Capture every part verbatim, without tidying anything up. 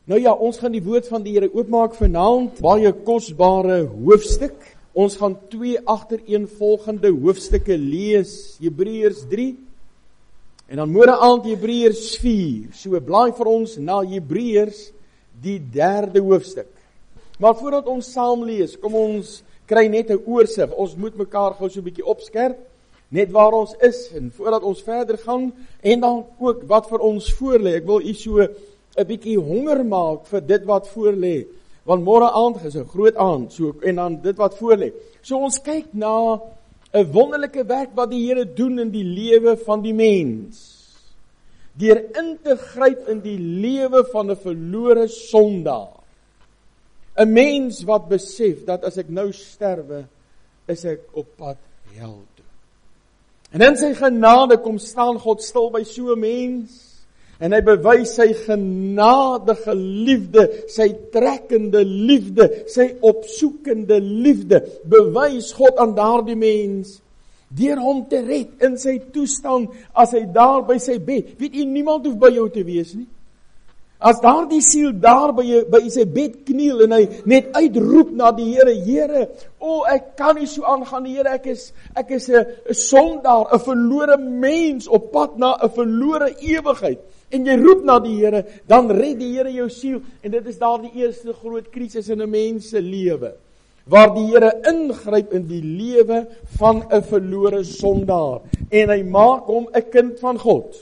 Nou ja, ons gaan die woord van die Here oopmaak vanaand, baie kosbare hoofstuk. Ons gaan twee agtereenvolgende hoofstukke lees, Hebreërs drie, en dan môre aand Hebreërs vier. So blaai vir ons na Hebreërs, die derde hoofstuk. Maar voordat ons saam lees, kom ons kry net 'n oorsig. Ons moet mekaar gou so 'n bietjie opskerp, net waar ons is, en voordat ons verder gaan, en dan ook wat vir ons voorlê. Ek wil u so 'n bietjie honger maak vir dit wat voorlê, want môre aand is 'n groot aand, so, en dan dit wat voorlê. So ons kyk na 'n wonderlike werk wat die Here doen in die lewe van die mens, deur in te gryp in die lewe van 'n verlore sondaar. 'n Mens wat besef dat as ek nou sterwe, is ek op pad hel toe. En in sy genade kom staan God stil by so 'n mens, en hy bewys sy genadige liefde, sy trekkende liefde, sy opsoekende liefde, bewys God aan daardie mens, deur hom te red in sy toestand, as hy daar by sy bed, weet jy, niemand hoef by jou te wees nie. As daardie siel daar by, jy, by sy bed kniel, en hy net uitroep na die Here, Here, o, ek kan nie so aangaan, Here, ek is, ek is 'n sondaar, 'n verlore mens, op pad na 'n verlore ewigheid, en jy roep na die Here, dan red die Here jou siel, en dit is daar die eerste groot krisis in 'n mens se lewe, waar die Here ingryp in die lewe van 'n verlore sondaar, en hy maak hom 'n kind van God.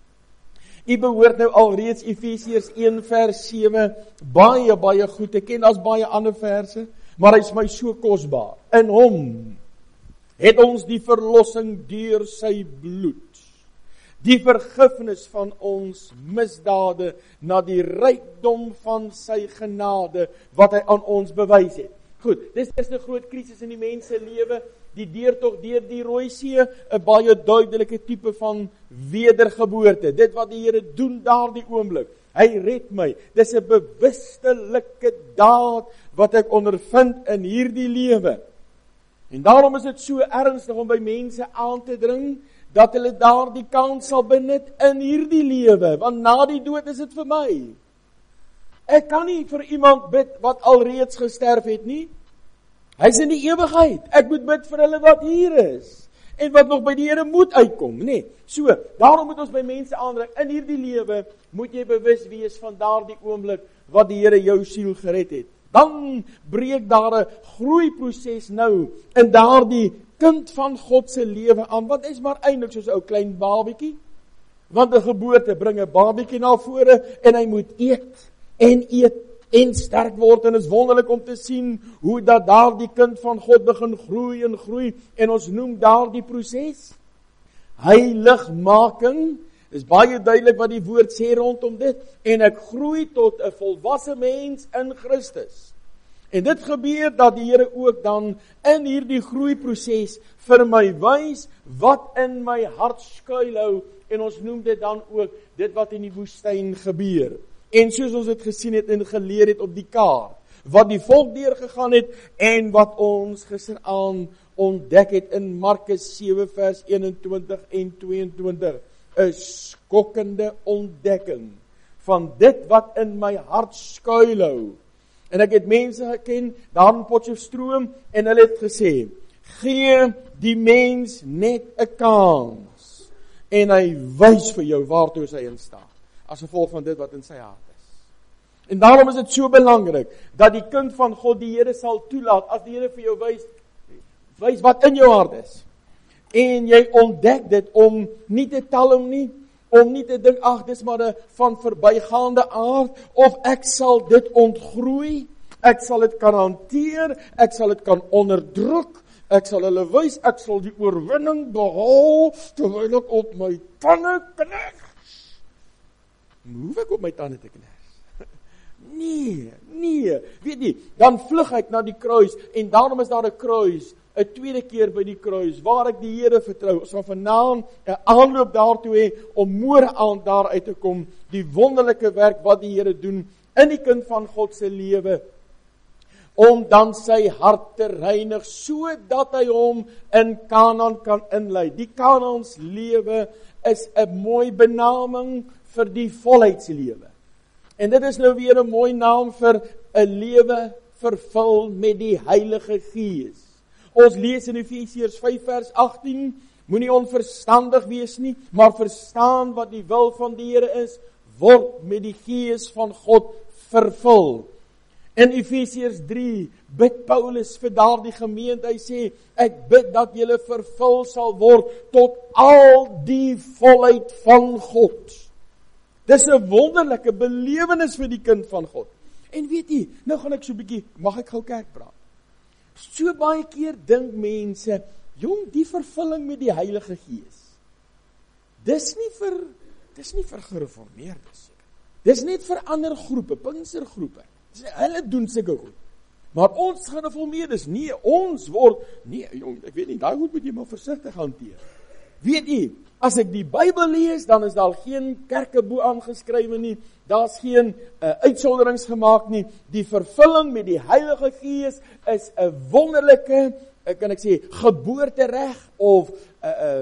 U behoort nou alreeds Efesiërs een vers sewe baie, baie goed te ken, as baie ander verse, maar hy is my so kosbaar. In hom het ons die verlossing deur sy bloed, die vergifnis van ons misdade, na die rykdom van sy genade, wat hy aan ons bewys het. Goed, dis is 'n groot krisis in die mens se lewe, die deurtog deur die Rooi See, 'n baie duidelike tipe van wedergeboorte. Dit wat die Here doen daardie oomblik, hy red my. Dis 'n bewustelike daad wat ek ondervind in hierdie lewe. En daarom is dit so ernstig om by mense aan te dring, dat hulle daardie kans sal benut in hierdie lewe, want na die dood is dit vir my. Ek kan nie vir iemand bid wat alreeds gesterf het nie. Hy is in die ewigheid. Ek moet bid vir hulle wat hier is, en wat nog by die Here moet uitkom, nee. So, daarom moet ons by mense aandring, in hierdie lewe moet jy bewus wees van daardie oomblik wat die Here jou siel gered het. Dan breek daar 'n groeiproses nou in daardie kind van God se lewe aan, wat is maar eintlik soos 'n ou klein babietjie, want 'n geboorte bring 'n babietjie na vore, en hy moet eet, en eet, en sterk word, en is wonderlik om te sien, hoe dat daardie kind van God begin groei en groei, en ons noem daardie proses heiligmaking. Is baie duidelik wat die woord sê rondom dit, en ek groei tot 'n volwasse mens in Christus. En dit gebeur dat die Here ook dan in hierdie groeiproses vir my wys wat in my hart skuilhou, en ons noem dit dan ook dit wat in die woestyn gebeur. En soos ons dit gesien het en geleer het op die kaart, wat die volk deurgegaan het, en wat ons gisteraan ontdek het in Markus sewe vers eenentwintig en tweeëntwintig, 'n skokkende ontdekking van dit wat in my hart skuilhou. En ek het mense geken, daar in Potchefstroom, en hulle het gesê, gee die mens net 'n kans, en hy wys vir jou waartoe hy in staan, as gevolg van dit wat in sy hart is. En daarom is dit so belangrik, dat die kind van God die Here sal toelaat, as die Here vir jou wys, wys wat in jou hart is. En jy ontdek dit om nie te tel hom nie, om nie te dink, ag, dis maar 'n van verbygaande aard, of ek sal dit ontgroei, ek sal dit kan hanteer, ek sal dit kan onderdruk, ek sal hulle wys, ek sal die oorwinning behaal, terwyl ek op my tande kners. Hoef ek op my tande te kners? Nee, nee, weet nie, dan vlug ek na die kruis, en daarom is daar 'n kruis, 'n tweede keer by die kruis, waar ek die Here vertrou, ons van vanaand 'n aanloop daartoe hê, om môre aand daar uit te kom, die wonderlike werk wat die Here doen, in die kind van God se lewe, om dan sy hart te reinig, sodat hy hom in Kanaan kan inlei. Die Kanaans lewe is 'n mooi benaming vir die volheidslewe. En dit is nou weer 'n mooi naam vir 'n lewe vervul met die Heilige Gees. Ons lees in Efesiërs vyf vers agttien, moenie onverstandig wees nie, maar verstaan wat die wil van die Here is, word met die Gees van God vervul. In Efesiërs drie bid Paulus vir daardie gemeente, hy sê, ek bid dat julle vervul sal word tot al die volheid van God. Dis 'n wonderlike belewenis vir die kind van God. En weet jy, nou gaan ek so 'n bietjie, mag ek gou kerk praat? So baie keer dink mense, jong, die vervulling met die Heilige Gees, dis nie vir, dis nie vir gereformeerdes. Dis net vir ander groepe, Pinkstergroepe. Hulle doen sulke goed. Maar ons gereformeerdes, nee, ons word, nee, jong, ek weet nie, daai goed moet jy maar versigtig hanteer. Weet jy, as ek die Bybel lees, dan is daar geen kerke bo aangeskrywe nie, daar's geen uh, uitsonderings gemaak nie. Die vervulling met die Heilige Gees is 'n wonderlike, uh, kan ek sê, geboortereg of 'n uh, uh,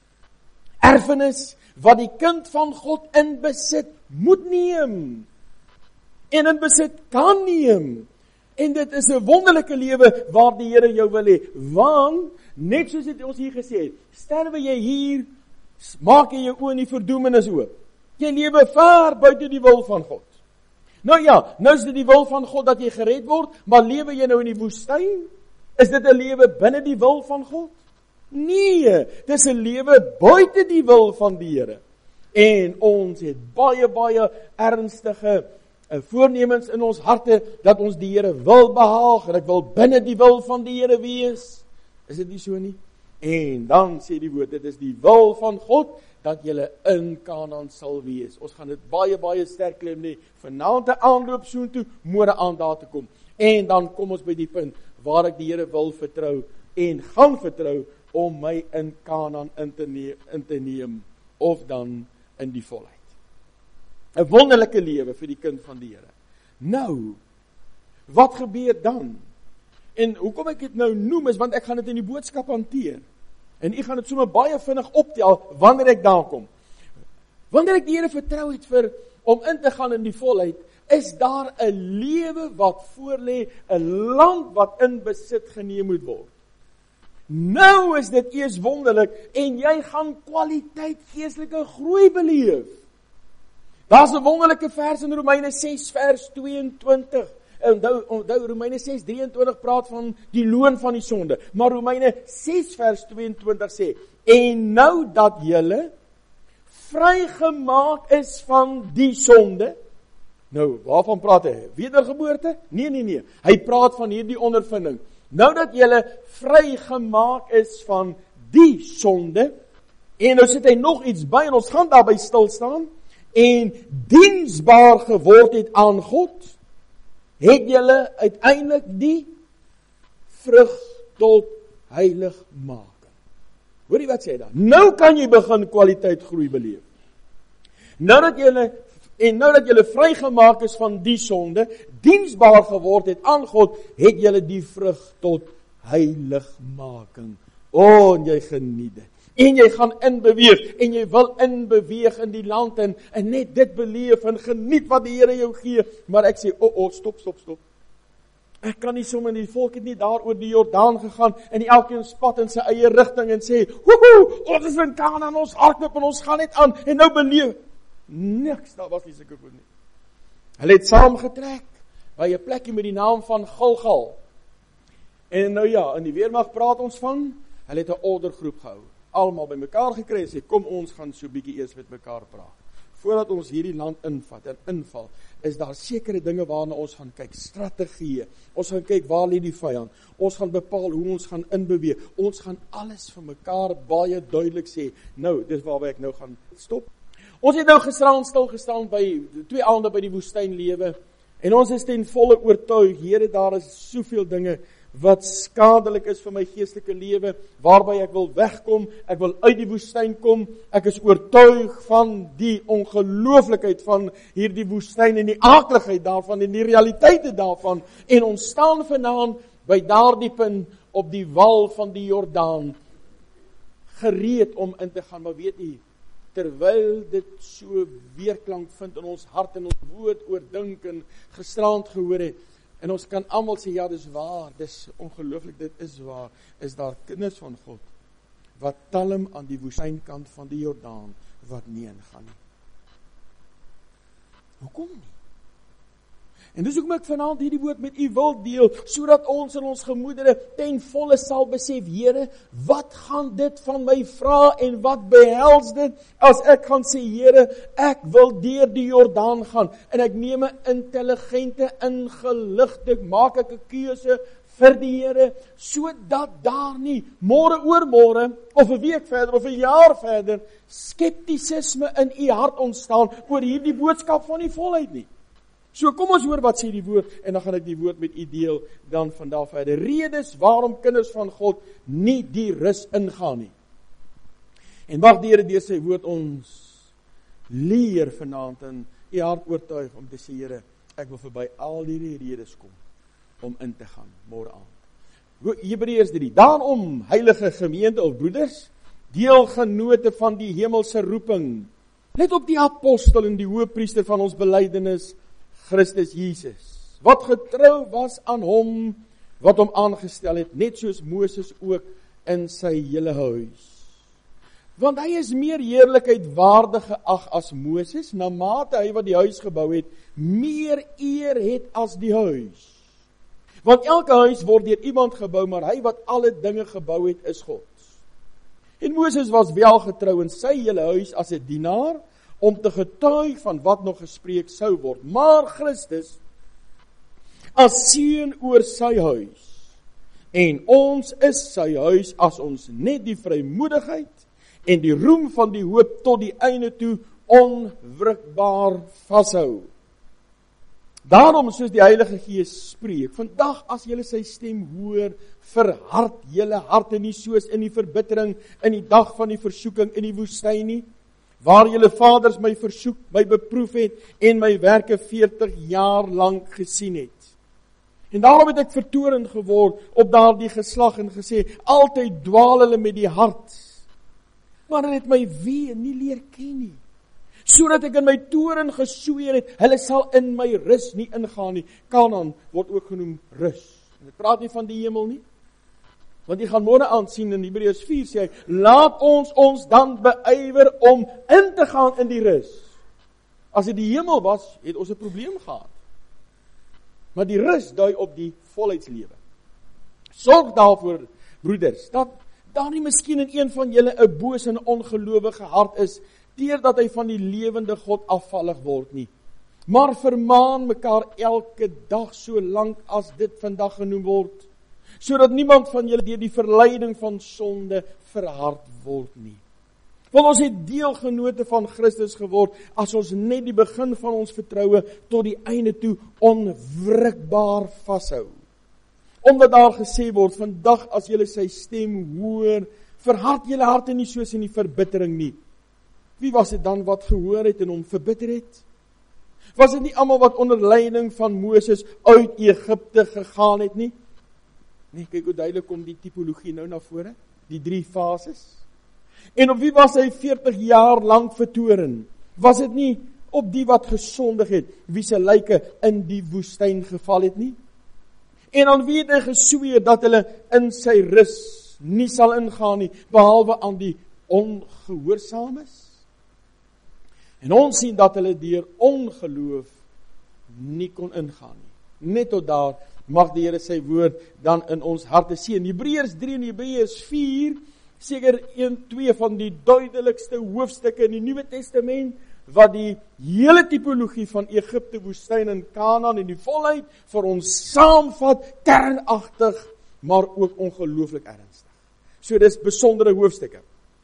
erfenis wat die kind van God in besit moet neem en in besit kan neem. En dit is 'n wonderlike lewe waar die Here jou wil hê, want net soos dit ons hier gesê het, sterwe jy hier, maak jy jou oë in die verdoemenis oop. Jy lewe ver buite die wil van God. Nou ja, nou is dit die wil van God dat jy gered word, maar lewe jy nou in die woestyn? Is dit 'n lewe binne die wil van God? Nee, dis 'n lewe buite die wil van die Here. En ons het baie baie ernstige uh, voornemens in ons harte dat ons die Here wil behaag en ek wil binne die wil van die Here wees. Is dit nie so nie? En dan sê die woord, dit is die wil van God dat julle in Kanaan sal wees. Ons gaan dit baie baie sterk klem lê. Vanaand 'n aanloop soontoe, môre aan daar te kom. En dan kom ons by die punt waar ek die Here wil vertrou en gaan vertrou om my in Kanaan in te neem, in te neem of dan in die volheid. 'n Wonderlike lewe vir die kind van die Here. Nou, wat gebeur dan? En hoekom ek dit nou noem is want ek gaan dit in die boodskap hanteer. En ek gaan dit sommer baie vinnig optel wanneer ek daar kom. Wanneer ek die Here vertrou het vir om in te gaan in die volheid, is daar 'n lewe wat voorlê, 'n land wat in besit geneem moet word. Nou is dit eers wonderlik en jy gaan kwaliteit geestelike groei beleef. Daar's 'n wonderlike vers in Romeine ses vers tweeëntwintig. Onthou, onthou Romeine ses drieëntwintig praat van die loon van die sonde, maar Romeine ses vers tweeëntwintig sê, en nou dat julle vrygemaak is van die sonde. Nou, waarvan praat hy? Wedergeboorte? Nee, nee, nee. Hy praat van hierdie ondervinding. Nou dat julle vrygemaak is van die sonde, en nou sit hy nog iets by, en ons gaan daarby stil staan, en diensbaar geword het aan God, het julle uiteindelik die vrug tot heiligmaking. Hoor jy wat sê daar? Nou kan jy begin kwaliteit groei beleef. Nou dat julle En nou dat julle vrygemaak is van die sonde, diensbaar geword het aan God, het julle die vrug tot heiligmaking. O, en jy geniet dit. En jy gaan inbeweeg, en jy wil inbeweeg in die land, en, en net dit beleef, en geniet wat die Here jou gee. Maar ek sê, o, o, stop, stop, stop. Ek kan nie sommer, die volk het nie daar oor die Jordaan gegaan, en die elkeen spat in sy eie rigting, en sê, woehoe, ons is in Kanaan, ons hardloop, en ons gaan net aan, en nou beleef. Niks, daar was nie sulke goed nie. Hulle het saamgetrek by 'n plekkie met die naam van Gilgal. En nou ja, in die weermag praat ons van, hulle het 'n ordergroep gehou. Almal by mekaar gekry en sê, kom ons gaan so bietjie eers met mekaar praat. Voordat ons hierdie land invat en inval, is daar sekere dinge waarna ons gaan kyk, strategieë. Ons gaan kyk waar lê die vyand. Ons gaan bepaal hoe ons gaan inbeweeg. Ons gaan alles vir mekaar baie duidelik sê. Nou, dis waarby ek nou gaan stop. Ons het nou gisteraan stil gestaan by twee aande by die woestynlewe en ons is ten volle oortuig, Here, daar is soveel dinge wat skadelik is vir my geestelike lewe, waarby ek wil wegkom, ek wil uit die woestyn kom, ek is oortuig van die ongelooflikheid van hierdie woestyn en die aakligheid daarvan en die realiteite daarvan, en ons staan vanaand by daardie punt op die wal van die Jordaan, gereed om in te gaan, maar weet jy, terwyl dit so weerklank vind in ons hart en ons woord oordink en gisterand gehoor het, en ons kan almal sê, ja, dis waar, dis ongelooflik, dit is waar, is daar kinders van God, wat talm aan die woestynkant van die Jordaan, wat nie ingaan nie. Hoekom nie? En dis hoekom ek vanaand hierdie woord met u wil deel, sodat ons in ons gemoedere ten volle sal besef, Here, wat gaan dit van my vra en wat behels dit, as ek gaan sê, Here, ek wil deur die Jordaan gaan, en ek neem 'n intelligente, ingeligte, maak ek 'n keuse vir die Here, sodat daar nie, môre oor môre, of 'n week verder, of 'n jaar verder, skeptisisme in u hart ontstaan, oor hierdie boodskap van die volheid nie. So kom ons hoor wat sê die woord, en dan gaan ek die woord met u deel, dan van daar verder. Redes waarom kinders van God nie die rus ingaan nie. En mag die Here deur sy woord ons leer vanaand in u hart oortuig om te sê, Here, ek wil verby al hierdie redes kom om in te gaan môre aand. Hebreërs drie. Daarom, heilige gemeente of broeders, deelgenote van die hemelse roeping, let op die apostel en die hoëpriester van ons belydenis, Christus Jesus, wat getrou was aan hom, wat hom aangestel het, net soos Moses ook in sy hele huis. Want hy is meer heerlikheid waardig geag as Moses, na mate hy wat die huis gebou het, meer eer het as die huis. Want elke huis word deur iemand gebou, maar hy wat alle dinge gebou het, is God. En Moses was wel getrou in sy hele huis as 'n dienaar, om te getuig van wat nog gespreek sou word. Maar Christus, as seun oor sy huis, en ons is sy huis, as ons net die vrymoedigheid en die roem van die hoop tot die einde toe onwrikbaar vashou. Daarom, soos die Heilige Gees spreek, vandag as julle sy stem hoor, verhard julle harte nie soos in die verbittering, in die dag van die versoeking in die woestyn nie, waar julle vaders my versoek, my beproef het, en my werke veertig jaar lank gesien het. En daarom het ek vertoornd geword op daardie geslag en gesê, altyd dwaal hulle met die hart, maar hulle het my wee nie leer ken nie, sodat ek in my toorn gesweer het, hulle sal in my rus nie ingaan nie. Kanaan word ook genoem rus. En ek praat nie van die hemel nie, want jy gaan môre aan sien in Hebreërs vier sê hy, laat ons ons dan beywer om in te gaan in die rus. As dit die hemel was, het ons 'n probleem gehad. Maar die rus dui op die volheidslewe. Sorg daarvoor, broeders, dat daar nie miskien in een van julle 'n bose en ongelowige hart is, deurdat hy van die lewende God afvallig word nie. Maar vermaan mekaar elke dag, so lank as dit vandag genoem word, sodat niemand van julle deur die verleiding van sonde verhard word nie. Want ons het deelgenote van Christus geword, as ons net die begin van ons vertroue tot die einde toe onwrikbaar vashou. Omdat daar gesê word, vandag as julle sy stem hoor, verhard julle harte nie soos in die verbittering nie. Wie was dit dan wat gehoor het en hom verbitter het? Was dit nie almal wat onder leiding van Moses uit Egipte gegaan het nie? Nee, kyk hoe duidelik kom die tipologie nou na vore, die drie fases. En op wie was hy veertig jaar lank vertoorn? Was dit nie op die wat gesondig het, wie se lyke in die woestyn geval het nie? En aan wie het hy gesweer dat hulle in sy rus nie sal ingaan nie, behalwe aan die ongehoorsaames? En ons sien dat hulle deur ongeloof nie kon ingaan nie. Net tot daar mag die Here sy woord dan in ons harte seën. Hebreërs drie en Hebreërs vier, seker een, twee van die duidelikste hoofstukke in die Nuwe Testament, wat die hele tipologie van Egipte, woestyn en Kanaan en die volheid vir ons saamvat, kernagtig, maar ook ongelooflik ernstig. So dis besondere hoofstukke.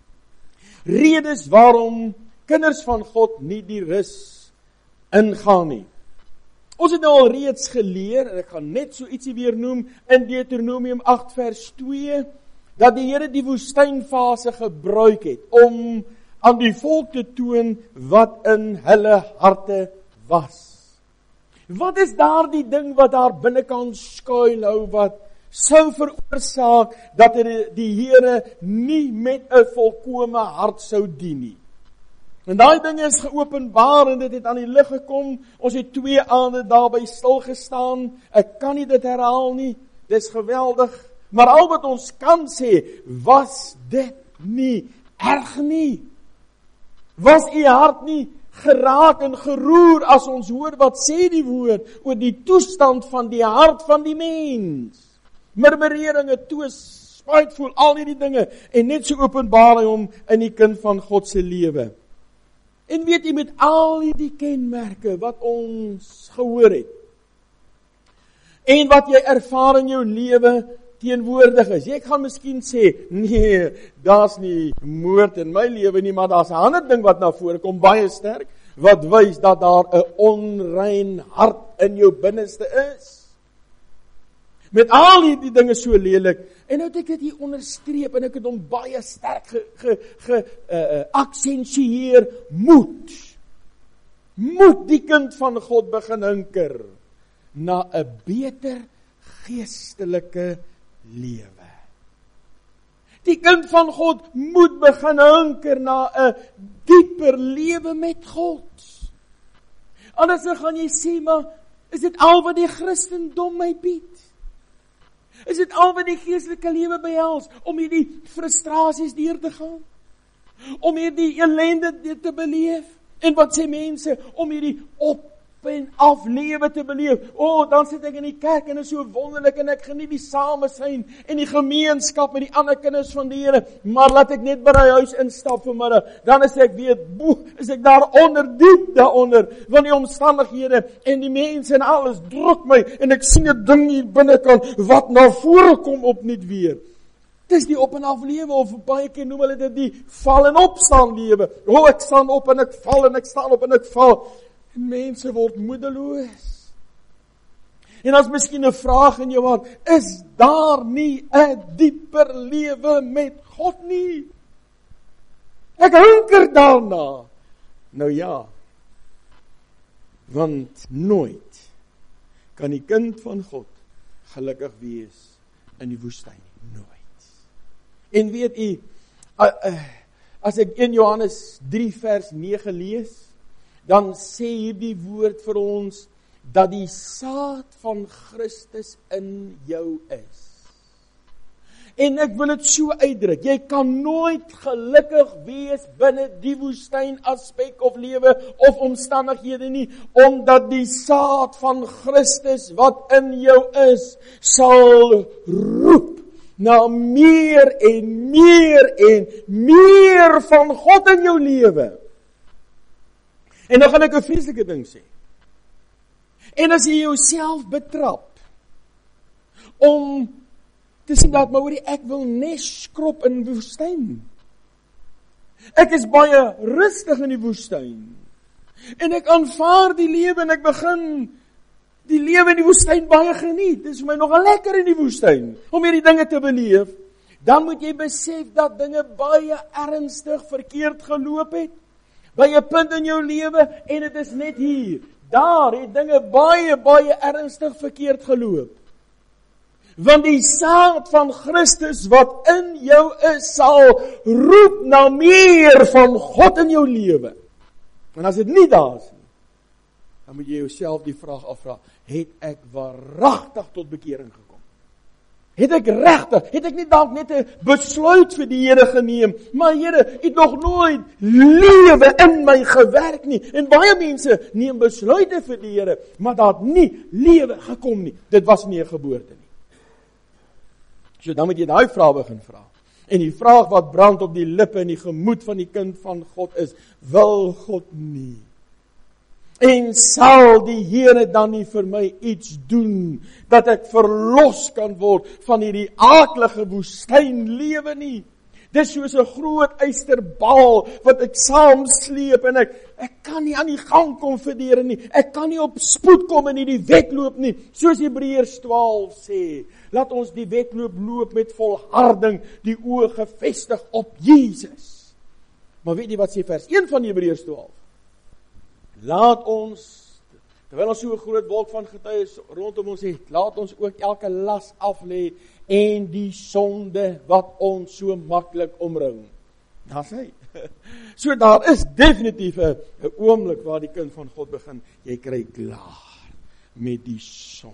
Redes waarom kinders van God nie die rus ingaan nie. Ons het nou al reeds geleer, en ek gaan net so ietsie weer noem, in Deuteronomium agt vers twee, dat die Here die woestynfase gebruik het, om aan die volk te toon wat in hulle harte was. Wat is daar die ding wat daar binnekant skuilhou, wat sou veroorsaak, dat die Here nie met 'n volkome hart sou dien nie? En daai ding is geopenbaar en dit het aan die lig gekom. Ons het twee aande daarby stil gestaan. Ek kan nie dit herhaal nie. Dis geweldig. Maar al wat ons kan sê, was dit nie erg nie? Was u hart nie geraak en geroer as ons hoor wat sê die woord oor die toestand van die hart van die mens? Murmureringe, twis, spytvoel, al hierdie dinge, en net so openbaar hy hom in die kind van God se lewe. En weet jy, met al hierdie kenmerke wat ons gehoor het, en wat jy ervaar in jou lewe teenwoordig is. Jy gaan miskien sê, nee, daar's nie moord in my lewe nie, maar daar's 'n ander ding wat na vore kom, baie sterk, wat wys dat daar 'n onrein hart in jou binneste is. Met al hierdie dinge so lelik, en nou het ek dit hier onderstreep, en ek het hom baie sterk ge, ge, ge, uh, accentueer, moed. Moed die kind van God begin hinker na 'n beter geestelike lewe. Die kind van God moet begin hinker na 'n dieper lewe met God. Anders gaan jy sê, maar is dit al wat die Christendom my bied? Is dit al wat die geestelike lewe behels, om hierdie frustrasies deur te gaan? Om hierdie ellende te beleef? En wat sê mense? Om hierdie op en af lewe te beleef. O, oh, dan sit ek in die kerk en is so wonderlik en ek geniet die samesyn en die gemeenskap met die ander kinders van die Here, maar laat ek net by die huis instap vanmiddag, dan is ek weet, boe, is ek daar onder, diep daaronder, van die omstandighede en die mense en alles druk my en ek sien 'n ding hier binnekant wat na vore kom opnuut weer. Dis die op en af lewe, of baie keer noem hulle dit die val en opstaan lewe. O, oh, ek staan op en ek val en ek staan op en ek val. En mense word moedeloos. En as miskien 'n vraag in jou hart, is daar nie 'n dieper lewe met God nie? Ek hunker daarna. Nou ja, want nooit kan die kind van God gelukkig wees in die woestyn. Nooit. En weet u, as ek in Johannes drie vers nege lees, dan sê hierdie woord vir ons, dat die saad van Christus in jou is. En ek wil dit so uitdruk, jy kan nooit gelukkig wees binne die woestyn aspek of lewe of omstandighede nie, omdat die saad van Christus wat in jou is, sal roep na meer en meer en meer van God in jou lewe. En dan gaan ek 'n vreeslike ding sê. En as jy jouself betrap om te sê dat maar hoorie, ek wil nes skrop in die woestyn. Ek is baie rustig in die woestyn. En ek aanvaar die lewe en ek begin die lewe in die woestyn baie geniet. Dit is vir my nogal lekker in die woestyn om hierdie dinge te beleef. Dan moet jy besef dat dinge baie ernstig verkeerd geloop het. By 'n punt in jou lewe, en dit is net hier, daar het dinge baie, baie ernstig verkeerd geloop. Want die saad van Christus wat in jou is, sal roep na meer van God in jou lewe. En as dit nie daar is nie, dan moet jy jouself die vraag afvra, het ek waaragtig tot bekering gekom? Het ek regtig, het ek nie dalk net 'n besluit vir die Here geneem, maar Here, het nog nooit lewe in my gewerk nie. En baie mense neem besluite vir die Here, maar daar het nie lewe gekom nie. Dit was nie 'n geboorte nie. So dan moet jy daai vraag begin vra. En die vraag wat brand op die lippe en die gemoed van die kind van God is, wil God nie? En sal die Here dan nie vir my iets doen, dat ek verlos kan word van hierdie aaklige woestynlewe nie? Dis soos 'n groot ysterbal wat ek saam sleep en ek, ek kan nie aan die gang kom vir die Here nie. Ek kan nie op spoed kom in hierdie wedloop nie. Soos Hebreërs twaalf sê, laat ons die wedloop loop met volharding, die oë gefestig op Jesus. Maar weet jy wat sê vers een van Hebreërs twaalf? Laat ons, terwyl ons so 'n groot wolk van getuies rondom ons het, laat ons ook elke las af lê en die sonde wat ons so maklik omring. Daar sê hy. So daar is definitief 'n 'n oomblik waar die kind van God begin, jy kry klaar met die sonde.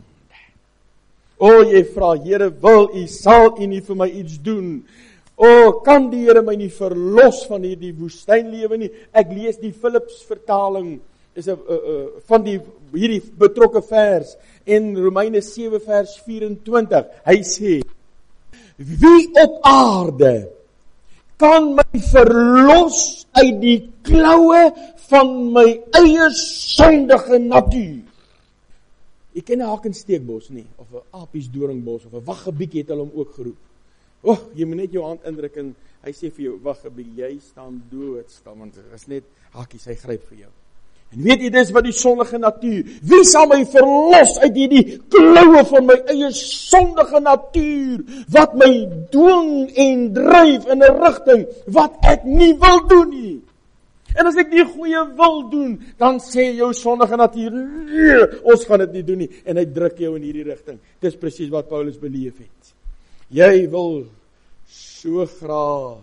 O, jy vra, Here, wil U, sal U nie vir my iets doen? O, kan die Here my nie verlos van hierdie woestynlewe nie? Ek lees die Philips vertaling, is 'n uh, uh, van die hierdie betrokke vers in Romeine sewe vers vyf-en-twintig. Hy sê, wie op aarde kan my verlos uit die kloue van my eie sondige natuur? Jy ken 'n hakensteekbos nie, of 'n apiesdoringbos, of 'n waggebietjie het hulle hom ook geroep. O, oh, jy moet net jou hand indruk en hy sê vir jou, waggebietjie, jy staan dood, staan, want dit is net hakies, hy gryp vir jou. En weet jy, dis wat die sondige natuur, wie sal my verlos uit hierdie kloue van my eie sondige natuur, wat my dwing en dryf in 'n rigting, wat ek nie wil doen nie. En as ek die goeie wil doen, dan sê jou sondige natuur, nee, ons gaan dit nie doen nie, en hy druk jou in hierdie rigting. Dis presies wat Paulus beleef het. Jy wil so graag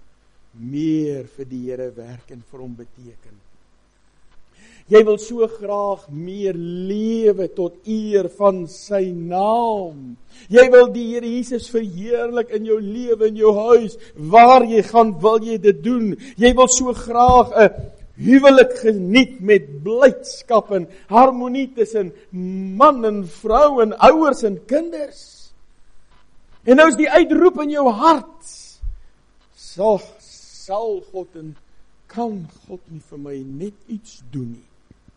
meer vir die Here werk en vir hom beteken. Jy wil so graag meer lewe tot eer van sy naam. Jy wil die Here Jesus verheerlik in jou lewe, in jou huis. Waar jy gaan, wil jy dit doen. Jy wil so graag 'n huwelik geniet met blydskap en harmonie tussen man en vrou en ouers en kinders. En nou is die uitroep in jou hart. Sal, sal God en kan God nie vir my net iets doen nie?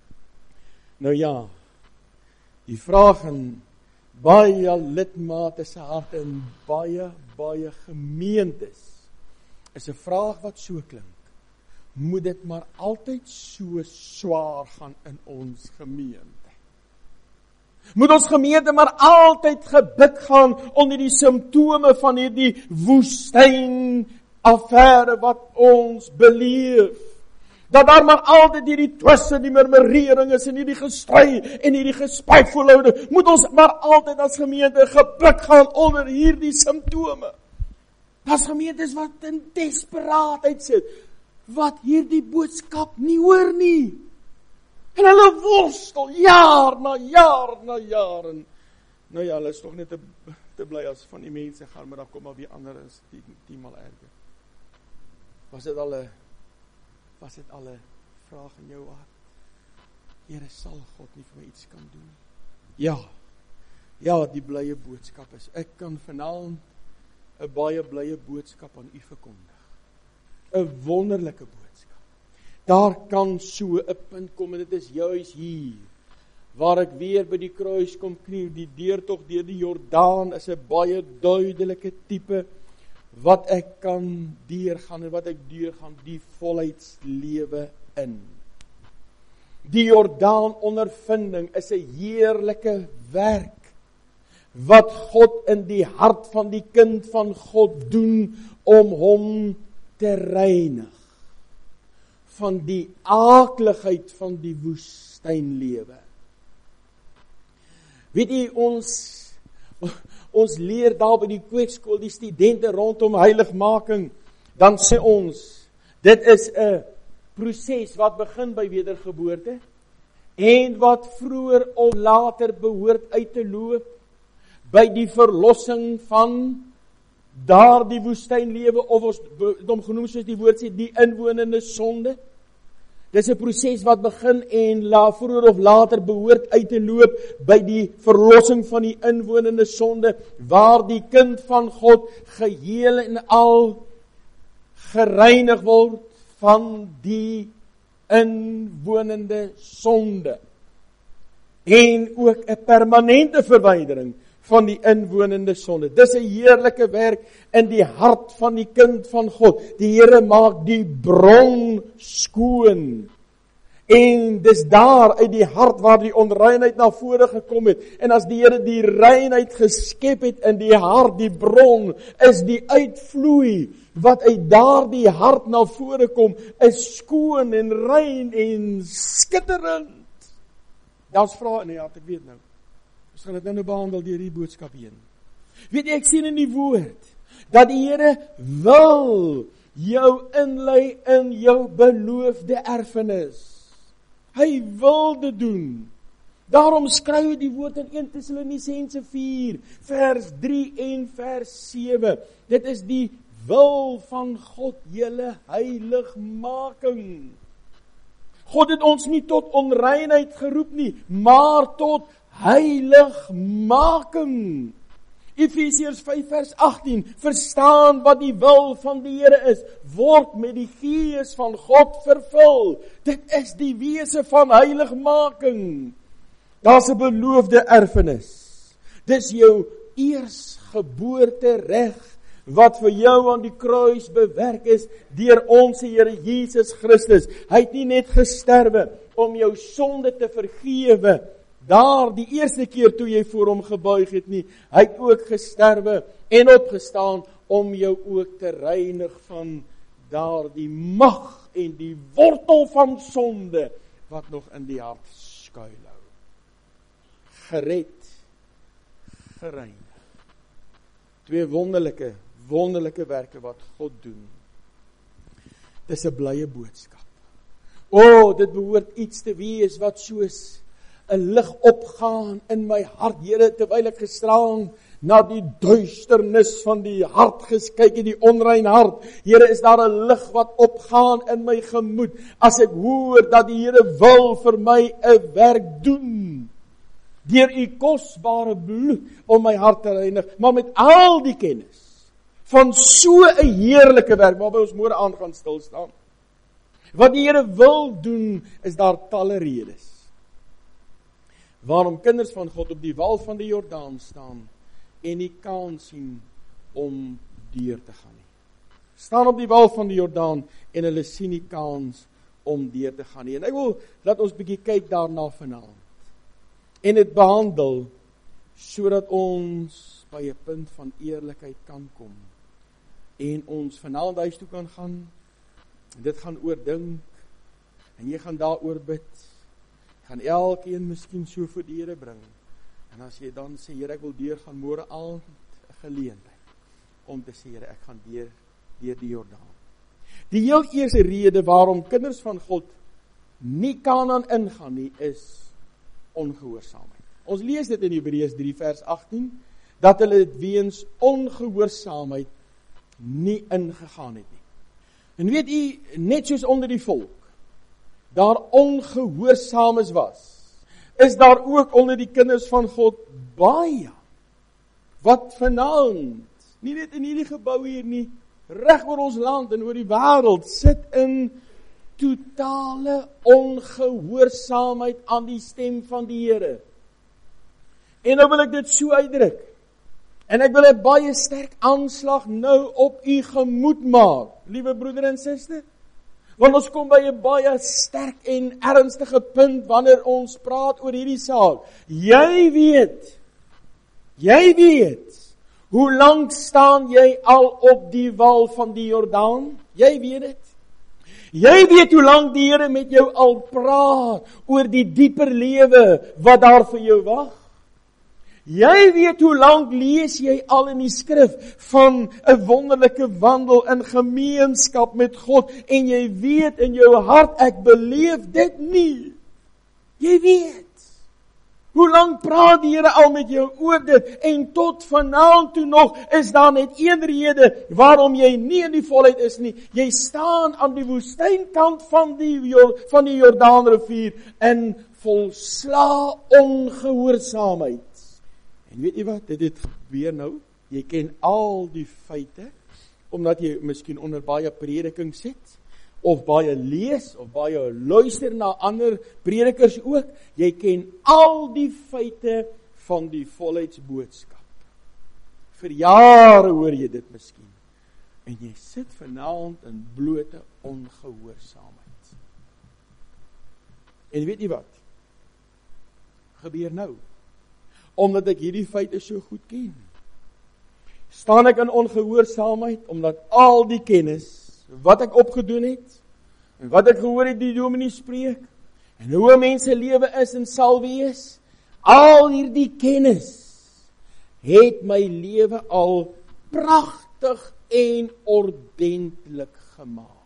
Nou ja, die vraag in baie lidmate se harte en baie, baie gemeentes is 'n vraag wat so klink. Moet dit maar altyd so swaar gaan in ons gemeente? Moet ons gemeente maar altyd gebuk gaan onder die simptome van hierdie woestyn affære wat ons beleef? Dat daar maar altyd hierdie twisse, die murmurering is en hierdie gestry en hierdie gespytvolhoude, moet ons maar altyd as gemeente gebuk gaan onder hierdie simptome. As gemeentes wat in desperaatheid sit, wat hierdie boodskap nie hoor nie. En hulle worstel jaar na jaar na jaar. En, nou ja, hulle is toch net te, te bly as van die mense gaan, maar dan kom maar weer ander is die, die mal erger. Was dit al 'n Was dit al 'n vraag in jou hart? Here, sal God nie vir my iets kan doen? Ja, ja, die blye boodskap is, ek kan vanaand 'n baie blye boodskap aan u verkondig. 'n Wonderlike boodskap. Daar kan so 'n punt kom, en dit is juis hier, waar ek weer by die kruis kom kniel. Die deurtog deur die Jordaan is 'n baie duidelike tipe wat ek kan deurgaan en wat ek deurgaan, die volheidslewe in. Die Jordaan ondervinding is 'n heerlike werk wat God in die hart van die kind van God doen om hom te reinig van die aakligheid van die woestynlewe. Weet jy, ons Ons leer daar by die kweekskool, die studente rondom heiligmaking, dan sê ons, dit is 'n proses wat begin by wedergeboorte, en wat vroeër of later behoort uit te loop, by die verlossing van daardie woestynlewe, of ons hom genoem soos die woord sê, die inwonende sonde. Dis 'n proses wat begin en la, vroeër of later behoort uit te loop by die verlossing van die inwonende sonde, waar die kind van God geheel en al gereinig word van die inwonende sonde. En ook 'n permanente verwydering van die inwonende sonde. Dis 'n heerlike werk in die hart van die kind van God. Die Here maak die bron skoon. En dis daar uit die hart waar die onreinheid na vore gekom het. En as die Here die reinheid geskep het in die hart, die bron, is die uitvloei wat uit daardie hart na vore kom, is skoon en rein en skitterend. Daar's vrae in die hart, ek weet nou. Ons gaan dit nou nou behandel deur die boodskap heen. Weet jy, ek sien in die woord, dat die Here wil jou inlei in jou beloofde erfenis. Hy wil dit doen. Daarom skryf hy die woord in eerste Tessalonisense vier, vers drie en vers sewe. Dit is die wil van God, julle heiligmaking. God het ons nie tot onreinheid geroep nie, maar tot heiligmaking. Efesiërs vyf vers agttien, verstaan wat die wil van die Here is, word met die Gees van God vervul. Dit is die wese van heiligmaking. Daar's 'n beloofde erfenis. Dis jou eersgeboorte reg wat vir jou aan die kruis bewerk is deur ons Here Jesus Christus. Hy het nie net gesterwe om jou sonde te vergewe, daar die eerste keer toe jy voor hom gebuig het nie. Hy het ook gesterwe en opgestaan om jou ook te reinig van daardie mag en die wortel van sonde wat nog in die hart skuilhou. Gered, gereinig. Twee wonderlike, wonderlike werke wat God doen. Dis 'n blye boodskap. O, oh, dit behoort iets te wees wat soos 'n lig opgaan in my hart, Here, terwyl ek gisteraan na die duisternis van die hart gekyk het, die onrein hart. Here, is daar 'n lig wat opgaan in my gemoed, as ek hoor dat die Here wil vir my 'n werk doen, deur u kosbare bloed om my hart te reinig, maar met al die kennis van so 'n heerlike werk, waarby ons môre aan gaan stil staan. Wat die Here wil doen, is daar talle redes waarom kinders van God op die wal van die Jordaan staan en nie kans sien om deur te gaan nie. Staan op die wal van die Jordaan en hulle sien nie kans om deur te gaan nie. En ek wil laat ons bietjie kyk daarna vanaand en dit behandel sodat ons by 'n punt van eerlikheid kan kom en ons vanaand huis toe kan gaan en dit gaan oordink en jy gaan daaroor bid. Gaan elkeen miskien so vir die Here bring. En as jy dan sê, Here, ek wil deur gaan môre aand 'n geleentheid om te sê, Here, ek gaan deur deur die Jordaan. Die heel eerste rede waarom kinders van God nie Kanaan ingaan nie, is ongehoorsaamheid. Ons lees dit in Hebreërs drie vers agttien, dat hulle dit weens ongehoorsaamheid nie ingegaan het nie. En weet u, net soos onder die volk daar ongehoorsaames was, is daar ook onder die kinders van God baie, wat vanaand, nie net in hierdie gebou hier nie, reg oor ons land en oor die wêreld, sit in totale ongehoorsaamheid aan die stem van die Here. En nou wil ek dit so uitdruk, en ek wil 'n baie sterk aanslag nou op u gemoed maak, liewe broeder en suster, want ons kom by 'n baie sterk en ernstige punt wanneer ons praat oor hierdie saak. Jy weet, jy weet, hoe lank staan jy al op die wal van die Jordaan? Jy weet dit. Jy weet hoe lank die Here met jou al praat oor die dieper lewe wat daar vir jou wag. Jy weet hoe lank lees jy al in die skrif van 'n wonderlike wandel in gemeenskap met God en jy weet in jou hart, ek beleef dit nie. Jy weet. Hoe lank praat die Here al met jou oor dit en tot vanaand toe nog is daar net een rede waarom jy nie in die volheid is nie. Jy staan aan die woestynkant van die van die Jordaanrivier in volslaa ongehoorsaamheid. En weet jy wat, dit het gebeur nou, jy ken al die feite, omdat jy miskien onder baie prediking sit, of baie lees, of baie luister na ander predikers ook, jy ken al die feite van die volheidsboodskap. Vir jare hoor jy dit miskien, en jy sit vanaand in blote ongehoorsaamheid. En weet jy wat, gebeur nou, omdat ek hierdie feite so goed ken. Staan ek in ongehoorsaamheid, omdat al die kennis, wat ek opgedoen het, en wat ek gehoor het die dominee spreek, en hoe 'n mens se lewe is en sal wees, al hierdie kennis, het my lewe al pragtig en ordentlik gemaak.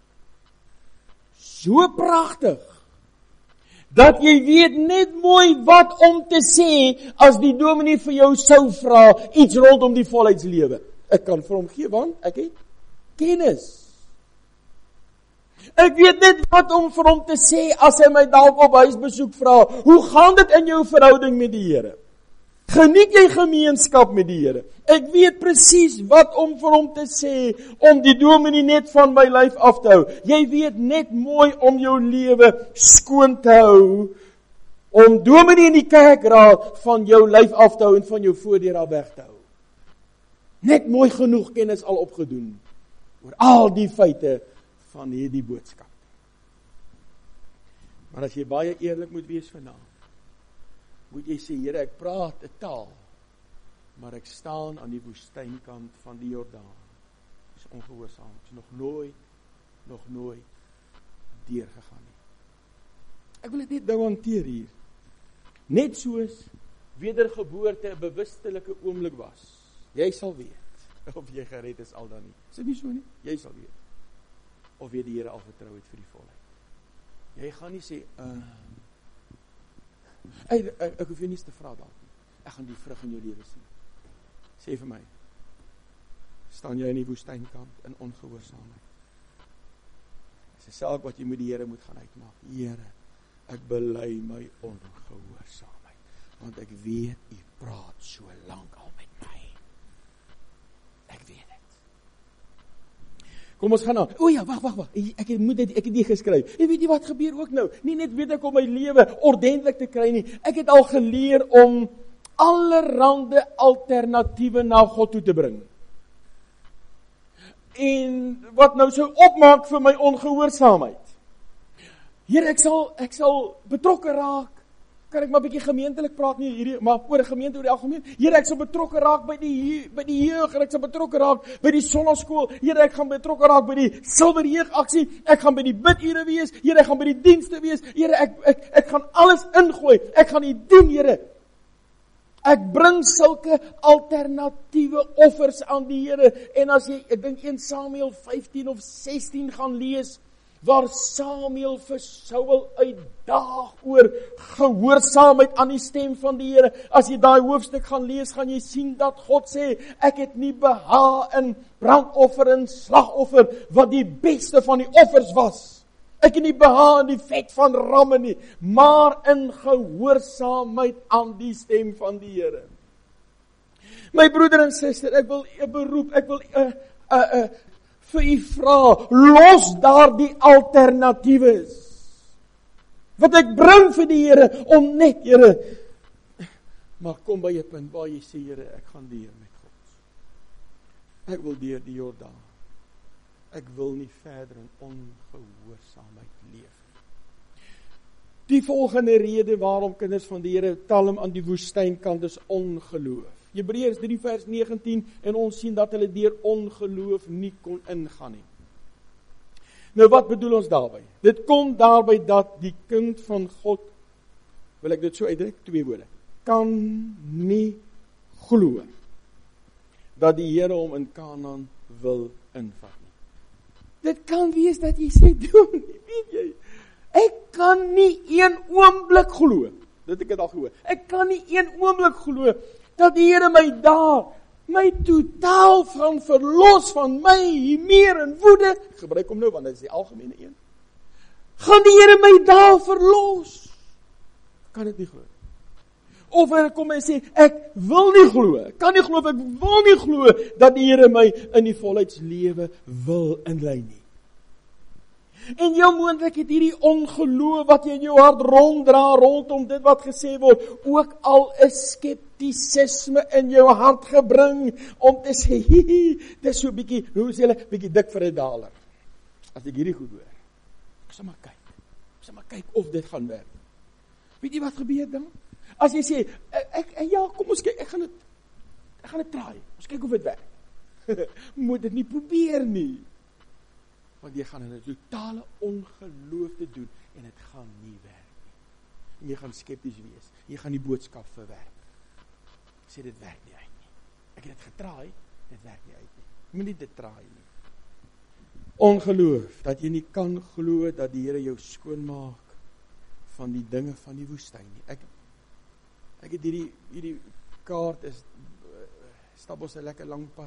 So pragtig, dat jy weet net mooi wat om te sê, as die dominee vir jou sou vra, iets rondom die volheidslewe. Ek kan vir hom gee, want ek het kennis. Ek weet net wat om vir hom te sê, as hy my dalk op huisbesoek vra, hoe gaan dit in jou verhouding met die Here? Geniet jy gemeenskap met die Here? Ek weet presies wat om vir hom te sê, om die dominee net van my lyf af te hou. Jy weet net mooi om jou lewe skoon te hou, om dominee in die kerkraad van jou lyf af te hou en van jou voordeur af weg te hou. Net mooi genoeg kennis al opgedoen, oor al die feite van hierdie boodskap. Maar as jy baie eerlik moet wees vanaand, moet jy sê, Here, ek praat 'n taal, maar ek staan aan die woestynkant van die Jordaan. Dit is ongehoorsaam. Dit is nog nooit, nog nooit deurgegaan nie. Ek wil dit net nou hanteer hier. Net soos wedergeboorte 'n bewustelike oomblik was. Jy sal weet of jy gered is al dan nie. Is dit nie so nie? Jy sal weet. Of jy die Here al vertrou het vir die volheid. Jy gaan nie sê, uh, Ek, ek, ek hoef jy nie te vra dalk nie. Ek gaan die vrug in jou lewe sien. Sê vir my, staan jy in die woestynkant in ongehoorsaamheid? Dis 'n saak wat jy met die Here moet gaan uitmaak. Here, ek bely my ongehoorsaamheid, want ek weet u praat so lank al met my. Ek weet dit. Kom ons gaan nou. O ja, wag, wag, wag. Ek het moet dit ek het dit geskryf. En weet jy wat gebeur ook nou? Nie net weet ek om my lewe ordentlik te kry nie. Ek het al geleer om allerhande alternatiewe na God toe te bring. En wat nou sou opmaak vir my ongehoorsaamheid. Here, ek sal ek sal betrokke raak. Kan ek maar 'n bietjie gemeentelik praat nie hierdie, maar oor 'n gemeente oor die algemeen. Here, ek sal betrokke raak by die by die jeug, ek sal betrokke raak by die sonnaskool. Here, ek gaan betrokke raak by die silwer jeugaksie. Ek gaan by die bidure wees. Here, ek gaan by die dienste wees. Here, ek ek ek gaan alles ingooi. Ek gaan U dien, Here. Ek bring sulke alternatiewe offers aan die Here. En as jy, ek dink Eerste Samuel vyftien of sestien gaan lees, waar Samuel vir Saul uitdaag oor gehoorsaamheid aan die stem van die Here. As jy daai hoofstuk gaan lees, gaan jy sien dat God sê, ek het nie behaag in brandoffer en slagoffer, wat die beste van die offers was. Ek het nie behaag in die vet van ramme nie, maar in gehoorsaamheid aan die stem van die Here. My broeder en suster, ek wil 'n beroep, ek wil 'n uh, uh, uh, vir u vra, los daar die alternatiewes. Wat ek bring vir die Here, om net, Here, maar kom by 'n punt waar jy sê, Here, ek gaan deur met God. Ek wil deur die Jordaan. Ek wil nie verder in ongehoorsaamheid leef. Die volgende rede waarom kinders van die Here talm aan die woestynkant is ongeloof. Hebreërs drie vers negentien, en ons sien dat hulle deur ongeloof nie kon ingaan nie. Nou wat bedoel ons daarby? Dit kom daarby dat die kind van God, wil ek dit so uitdruk, twee woorde, kan nie glo dat die Here hom in Kanaan wil invat nie. Dit kan wees dat jy sê, doen, weet jy, ek kan nie een oomblik glo, dit ek het al gehoor, ek kan nie een oomblik glo dat die Here my daar, my totaal van verlos van my meer en woede, ek gebruik hom nou, want dit is die algemene een, gaan die Here my daar verlos? Kan dit nie glo. Of ek kom en sê, ek wil nie glo, kan nie glo, ek wil nie glo, dat die Here my in die volheidslewe wil inlei nie. En jou moontlik het hierdie ongeloof wat jy in jou hart ronddra rondom dit wat gesê word, ook al 'n skeptisisme in jou hart gebring om te sê, hihi, dit is so bietjie, hoe sê hulle, bietjie dik vir 'n daler. As ek hierdie goed hoor, ek sal maar kyk, ek sal maar kyk of dit gaan werk. Weet jy wat gebeur dan? As jy sê, ek, ek ja, kom ons kyk, ek gaan dit ek gaan dit try. Ons kyk of dit werk. Moet dit nie probeer nie. Want jy gaan in 'n totale ongeloof te doen en dit gaan nie werk nie. En jy gaan skepties wees. Jy gaan die boodskap verwerp. Sê dit werk nie uit nie. Ek het dit getraai, dit werk nie uit nie. Moenie dit traai nie. Ongeloof, dat jy nie kan glo dat die Here jou skoonmaak van die dinge van die woestyn nie. Ek ek het hierdie hierdie kaart is stap ons 'n lekker lang pad.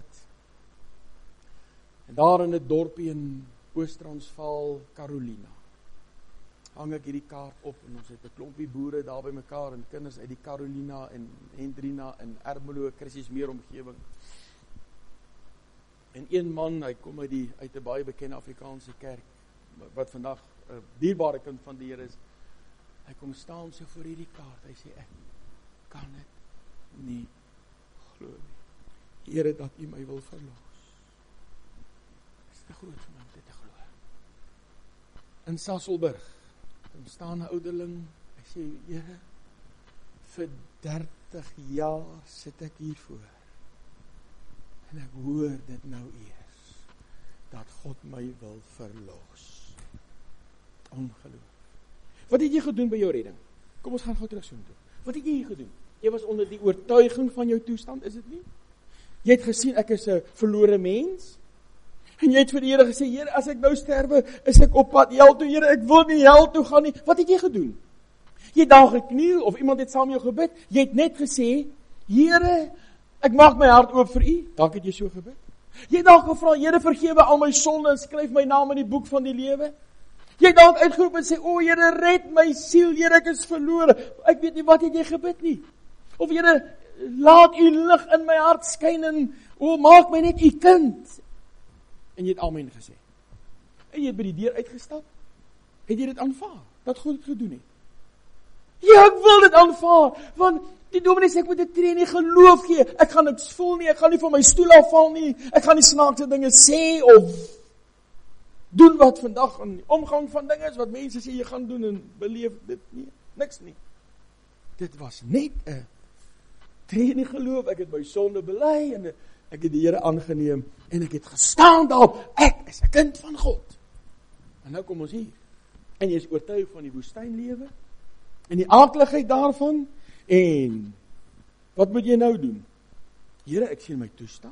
En daar in 'n dorpie in Oos-Transvaal, Carolina, hang ek hierdie kaart op en ons het 'n klompie boere daar by mekaar en kinders uit die Carolina en Hendrina en Ermelo, Christies meer omgewing. En een man, hy kom uit die uit 'n baie bekende Afrikaanse kerk wat vandag 'n dierbare kind van die Here is. Hy kom staan so voor hierdie kaart. Hy sê ek kan dit nie glo nie. Here, dat U my wil verlos. Dit is te groot vir my om dit te glo. In Sasolburg kom staan 'n ouderling. Hy sê, Here, vir dertig jaar sit ek hier voor. En ek hoor dit nou eers, dat God my wil verlos. Ongeloof. Wat het jy gedoen by jou redding? Kom ons gaan gou terug so toe. Wat het jy gedoen? Jy was onder die oortuiging van jou toestand, is dit nie? Jy het gesien, ek is 'n verlore mens. En jy het vir die Here gesê, Here, as ek nou sterwe, is ek op pad hel toe, Here, ek wil nie hel toe gaan nie. Wat het jy gedoen? Jy het daar gekniel, of iemand het saam jou gebid. Jy het net gesê, Here, ek maak my hart oop vir U. Dalk het jy so gebid. Jy het dalk gevra, Here, vergewe al my sonde en skryf my naam in die boek van die lewe. Jy het dalk uitgeroep en sê, o Here, red my siel, Here, ek is verlore. Ek weet nie, wat het jy gebid nie? Of Here, laat U lig in my hart skyn en, o, maak my net U kind. En jy het amen gesê. En jy het by die deur uitgestap. Het jy dit aanvaar, dat God het gedoen het? Ja, ek wil dit aanvaar, want die dominee sê, ek moet 'n tree in die geloof gee. Ek gaan niks voel nie, ek gaan nie van my stoel afval nie, ek gaan nie snaakse dinge sê, of doen wat vandag in omgang van dinge is, wat mense sê, jy gaan doen en beleef dit nie, niks nie. Dit was net 'n tree in die geloof, ek het my sonde bely, en ek het die Here aangeneem, en ek het gestaan daarop, ek is 'n kind van God. En nou kom ons hier, en jy is oortuig van die woestynlewe, en die aakligheid daarvan, en wat moet jy nou doen? Here, ek sien my toestand.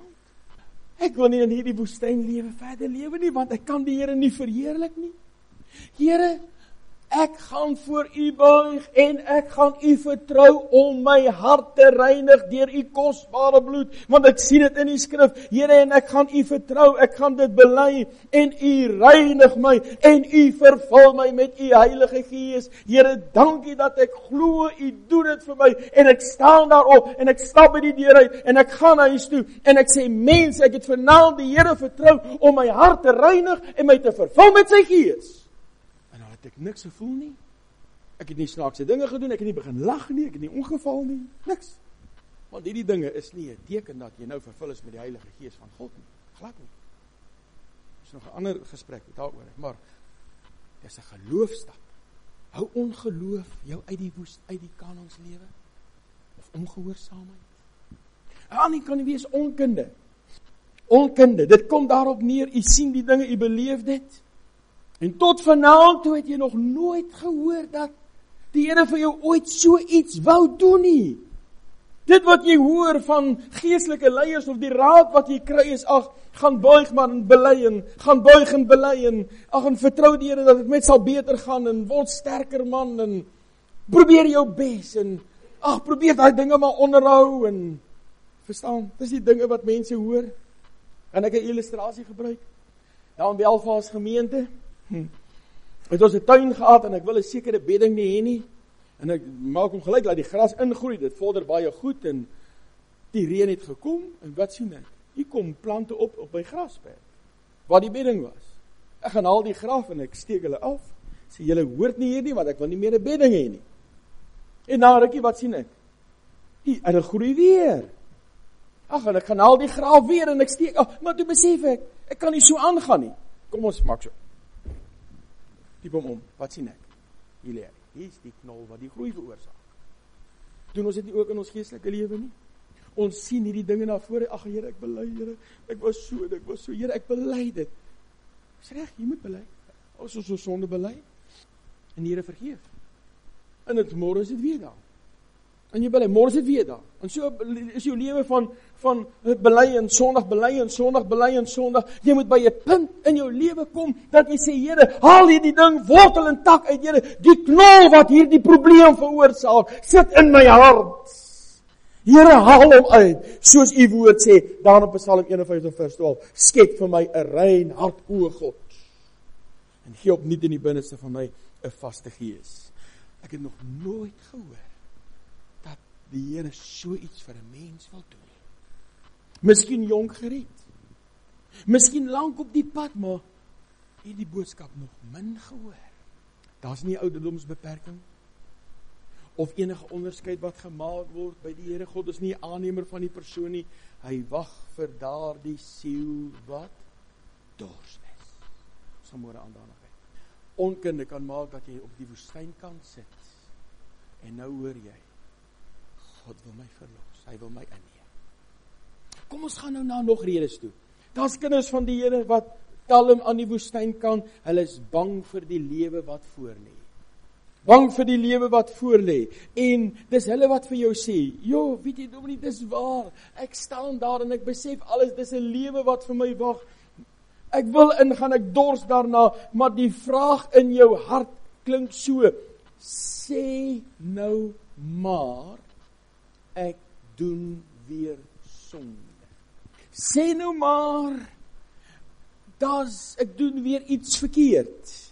Ek wil nie in hierdie woestynlewe verder lewe nie, want ek kan die Here nie verheerlik nie. Here, ek gaan voor U buig en ek gaan U vertrou om my hart te reinig deur U kosbare bloed, want ek sien dit in die skrif. Here, en ek gaan U vertrou, ek gaan dit bely en U reinig my en U vervul my met U Heilige Gees. Here, dankie dat ek glo U doen dit vir my en ek staan daarop en ek stap by die deur uit en ek gaan huis toe en ek sê, mens, ek het vanaand die Here vertrou om my hart te reinig en my te vervul met sy Gees. Ek niks gevoel nie. Ek het nie snaakse dinge gedoen, ek het nie begin lag nie, ek het nie ongeval nie, niks. Want hierdie dinge is nie 'n teken dat jy nou vervul is met die Heilige Gees van God nie. Glad nie. Dit is nog 'n ander gesprek daaroor, maar dit is 'n geloofstap. Hou ongeloof jou uit die woest, uit die Kanaans-lewe of ongehoorsaamheid. 'n Ander kan nie wees onkunde. Onkunde, dit kom daarop neer, u sien die dinge, u beleef dit. En tot vanaand toe het jy nog nooit gehoor dat die Here vir jou ooit so iets wou doen nie. Dit wat jy hoor van geestelike leiers of die raad wat jy kry is, ag, gaan buig maar en bely en gaan buig en bely en ag, en vertrou die Here dat dit met sal beter gaan en word sterker man en probeer jou bes en ag, probeer daai dinge maar onderhou en verstaan, dis die dinge wat mense hoor. En ek 'n illustrasie gebruik. Daar in Belfast gemeente Hm. Het ons 'n tuin gehad en ek wil 'n sekere bedding nie hê nie. En ek maak hom gelyk laat die gras ingroei. Dit vorder baie goed en die reën het gekom en wat sien ek? Hier kom plante op op my grasperk waar die bedding was. Ek gaan haal die graf en ek steek hulle af. Sê julle hoort nie hier nie want ek wil nie meer 'n bedding hê nie. En na rukkie wat sien ek? Hier, en dit groei weer. Ag, en ek gaan haal die graf weer en ek steek af. Maar toe besef ek, ek kan nie so aangaan nie. Kom ons maak so. Diep hom om, wat sien ek? Hier lê, hier is die knol wat die groei veroorsaak. Doen ons dit nie ook in ons geestelike lewe nie? Ons sien hierdie dinge na vore, ag Here, ek bely, Here, ek was so, ek was so, Here, ek bely dit. Dis reg, jy moet bely. As ons so sonde bely, en die Here vergeef. En dit môre is dit weer daar. En jy bely, môre is dit weer daar. En so is jou lewe van van bely en Sondag, bely en Sondag, bely en Sondag. Jy moet by 'n punt in jou lewe kom dat jy sê, Here, haal hierdie ding wortel en tak uit, Here. Die knol wat hierdie probleem veroorsaak, sit in my hart. Here, haal hom uit, soos u woord sê, daar op Psalm een en vyftig vers twaalf, skep vir my 'n rein hart, o God, en gee opnuut in die binneste van my 'n vaste gees. Ek het nog nooit gehoor dat die Here so iets vir 'n mens wil doen. Miskien jonk gered, miskien lank op die pad, maar het die boodskap nog min gehoor. Daar's nie ouderdomsbeperking of enige onderskeid wat gemaak word by die Here. God is nie 'n aannemer van die persoon nie. Hy wag vir daardie siel wat dors is. Ons môre aan daarna kyk. Onkunde kan maak dat jy op die woestynkant sit en nou hoor jy, God wil my verlos, hy wil my inneem. Kom ons gaan nou na nog redes toe. Daar's kinders van die Here wat kalm aan die woestynkant, hulle is bang vir die lewe wat voor lê. Bang vir die lewe wat voor lê. En dis hulle wat vir jou sê, "Jo, weet jy Dominee, dis waar. Ek staan daar en ek besef alles, dis 'n lewe wat vir my wag. Ek wil ingaan, ek dors daarna, maar die vraag in jou hart klink so, sê nou maar, ek doen weer sonde. Sê nou maar, das, ek doen weer iets verkeerd.